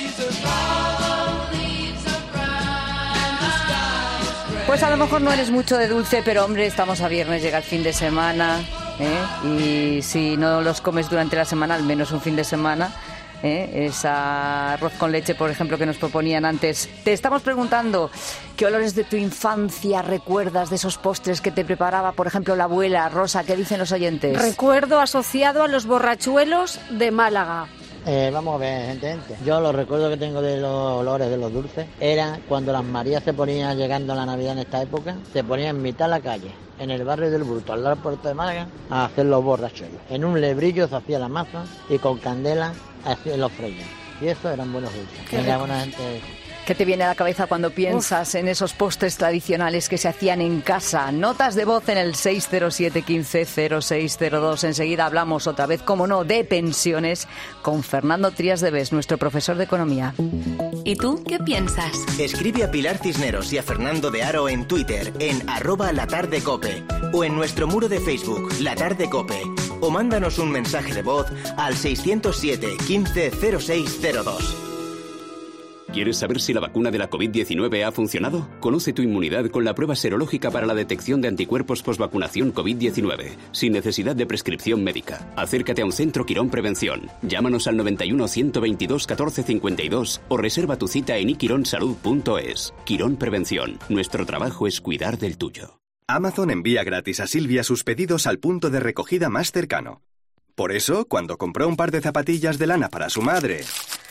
[SPEAKER 13] Pues a lo mejor no eres mucho de dulce, pero hombre, estamos a viernes, llega el fin de semana, y si no los comes durante la semana, al menos un fin de semana, esa arroz con leche, por ejemplo, que nos proponían antes. Te estamos preguntando qué olores de tu infancia recuerdas, de esos postres que te preparaba, por ejemplo, la abuela. Rosa, ¿qué dicen los oyentes?
[SPEAKER 2] Recuerdo asociado a los borrachuelos de Málaga.
[SPEAKER 16] Vamos a ver, gente. Yo los recuerdos que tengo de los olores de los dulces era cuando las Marías se ponían, llegando a la Navidad en esta época, se ponían en mitad de la calle, en el barrio del Bruto, al lado del puerto de Málaga, a hacer los borrachuelos. En un lebrillo se hacía la masa y con candela los freían. Y eso eran buenos dulces. Era buena gente.
[SPEAKER 13] ¿Qué te viene a la cabeza cuando piensas en esos postres tradicionales que se hacían en casa? Notas de voz en el 607 15 0602. Enseguida hablamos otra vez, como no, de pensiones con Fernando Trías de Bes, nuestro profesor de economía.
[SPEAKER 3] ¿Y tú qué piensas?
[SPEAKER 17] Escribe a Pilar Cisneros y a Fernando de Aro en Twitter, en @latardecope, o en nuestro muro de Facebook, La Tarde Cope, o mándanos un mensaje de voz al 607 15 0602.
[SPEAKER 29] ¿Quieres saber si la vacuna de la COVID-19 ha funcionado? Conoce tu inmunidad con la prueba serológica para la detección de anticuerpos posvacunación COVID-19, sin necesidad de prescripción médica. Acércate a un centro Quirón Prevención. Llámanos al 91 122 14 52 o reserva tu cita en iquironsalud.es. Quirón Prevención. Nuestro trabajo es cuidar del tuyo.
[SPEAKER 18] Amazon envía gratis a Silvia sus pedidos al punto de recogida más cercano. Por eso, cuando compró un par de zapatillas de lana para su madre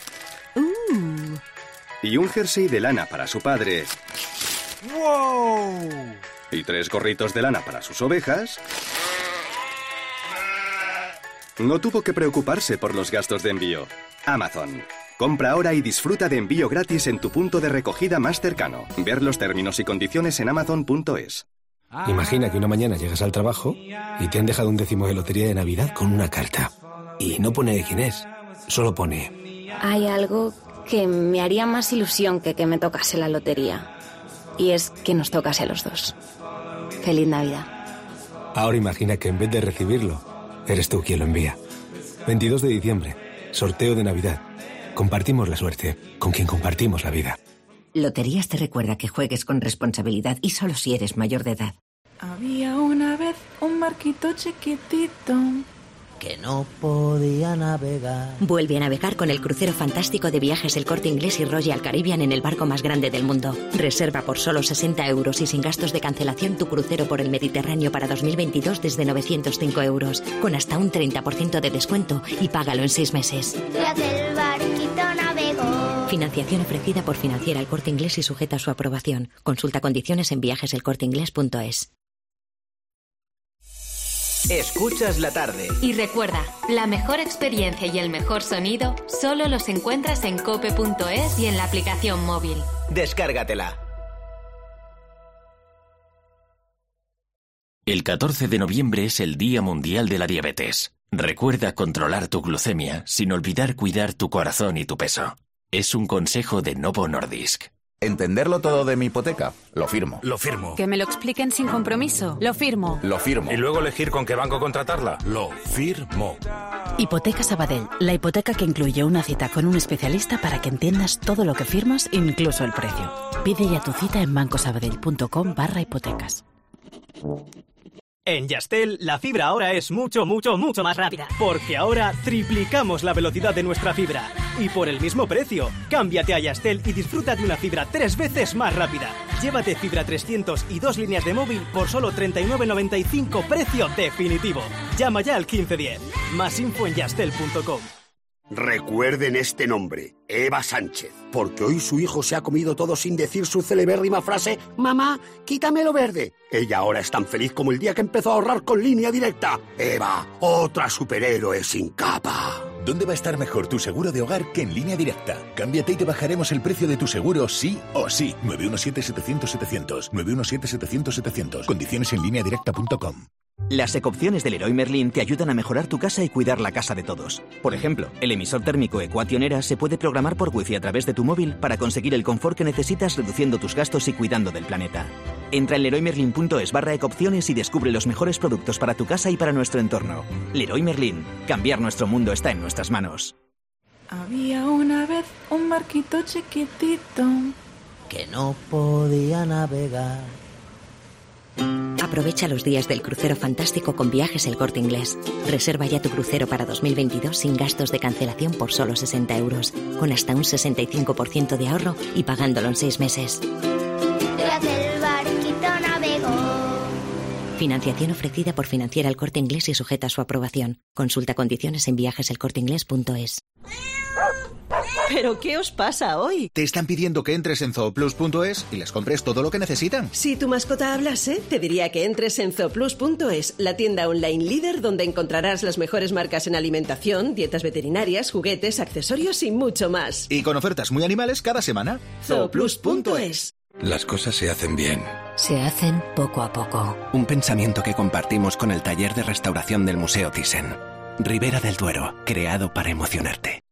[SPEAKER 18] y un jersey de lana para su padre,
[SPEAKER 19] ¡wow!,
[SPEAKER 18] y 3 gorritos de lana para sus ovejas, no tuvo que preocuparse por los gastos de envío. Amazon. Compra ahora y disfruta de envío gratis en tu punto de recogida más cercano. Ver los términos y condiciones en amazon.es.
[SPEAKER 20] Imagina que una mañana llegas al trabajo y te han dejado un décimo de lotería de Navidad con una carta. Y no pone de quién es, solo pone:
[SPEAKER 23] hay algo que me haría más ilusión que me tocase la lotería. Y es que nos tocase a los dos. Feliz Navidad.
[SPEAKER 20] Ahora imagina que en vez de recibirlo, eres tú quien lo envía. 22 de diciembre, sorteo de Navidad. Compartimos la suerte con quien compartimos la vida.
[SPEAKER 24] Loterías te recuerda que juegues con responsabilidad y solo si eres mayor de edad.
[SPEAKER 25] Había una vez un barquito chiquitito
[SPEAKER 16] que no podía navegar.
[SPEAKER 24] Vuelve a navegar con el crucero fantástico de Viajes El Corte Inglés y Royal Caribbean en el barco más grande del mundo. Reserva por solo 60 euros y sin gastos de cancelación tu crucero por el Mediterráneo para 2022 desde 905 euros, con hasta un 30% de descuento, y págalo en 6 meses.
[SPEAKER 22] El barquito navegó.
[SPEAKER 24] Financiación ofrecida por Financiera El Corte Inglés y sujeta a su aprobación. Consulta condiciones en viajeselcorteingles.es.
[SPEAKER 17] Escuchas la tarde.
[SPEAKER 3] Y recuerda, la mejor experiencia y el mejor sonido solo los encuentras en cope.es y en la aplicación móvil.
[SPEAKER 17] Descárgatela.
[SPEAKER 26] El 14 de noviembre es el Día Mundial de la Diabetes. Recuerda controlar tu glucemia sin olvidar cuidar tu corazón y tu peso. Es un consejo de Novo Nordisk.
[SPEAKER 31] ¿Entenderlo todo de mi hipoteca? Lo firmo.
[SPEAKER 32] Lo firmo.
[SPEAKER 2] Que me lo expliquen sin compromiso. Lo firmo.
[SPEAKER 31] Lo firmo.
[SPEAKER 32] Y luego elegir con qué banco contratarla. Lo firmo.
[SPEAKER 33] Hipoteca Sabadell, la hipoteca que incluye una cita con un especialista para que entiendas todo lo que firmas, incluso el precio. Pide ya tu cita en bancosabadell.com/hipotecas.
[SPEAKER 34] En Yastel, la fibra ahora es mucho más rápida. Porque ahora triplicamos la velocidad de nuestra fibra. Y por el mismo precio. Cámbiate a Yastel y disfruta de una fibra 3 veces más rápida. Llévate fibra 300 y 2 líneas de móvil por solo 39,95, precio definitivo. Llama ya al 1510. Más info en yastel.com.
[SPEAKER 35] Recuerden este nombre, Eva Sánchez, porque hoy su hijo se ha comido todo sin decir su celebérrima frase: «Mamá, quítame lo verde». Ella ahora es tan feliz como el día que empezó a ahorrar con Línea Directa. Eva, otra superhéroe sin capa.
[SPEAKER 36] ¿Dónde va a estar mejor tu seguro de hogar que en Línea Directa? Cámbiate y te bajaremos el precio de tu seguro sí o sí. 917-700-700. 917-700-700. Condiciones en lineadirecta.com.
[SPEAKER 37] Las ecopciones del Leroy Merlin te ayudan a mejorar tu casa y cuidar la casa de todos. Por ejemplo, el emisor térmico Equation Era se puede programar por Wi-Fi a través de tu móvil para conseguir el confort que necesitas, reduciendo tus gastos y cuidando del planeta. Entra en leroymerlin.es/ecopciones y descubre los mejores productos para tu casa y para nuestro entorno. Leroy Merlin. Cambiar nuestro mundo está en nuestras manos.
[SPEAKER 25] Había una vez un barquito chiquitito
[SPEAKER 16] que no podía navegar.
[SPEAKER 24] Aprovecha los días del crucero fantástico con Viajes El Corte Inglés. Reserva ya tu crucero para 2022 sin gastos de cancelación por solo 60 euros, con hasta un 65% de ahorro y pagándolo en 6 meses.
[SPEAKER 22] Tras el barquito navegó.
[SPEAKER 24] Financiación ofrecida por Financiera El Corte Inglés y sujeta a su aprobación. Consulta condiciones en viajeselcorteinglés.es.
[SPEAKER 1] ¿Pero qué os pasa hoy?
[SPEAKER 4] Te están pidiendo que entres en zooplus.es y les compres todo lo que necesitan.
[SPEAKER 1] Si tu mascota hablase, te diría que entres en zooplus.es, la tienda online líder donde encontrarás las mejores marcas en alimentación, dietas veterinarias, juguetes, accesorios y mucho más.
[SPEAKER 4] Y con ofertas muy animales cada semana.
[SPEAKER 1] Zooplus.es.
[SPEAKER 32] Las cosas se hacen bien.
[SPEAKER 24] Se hacen poco a poco.
[SPEAKER 5] Un pensamiento que compartimos con el taller de restauración del Museo Thyssen. Ribera del Duero, creado para emocionarte.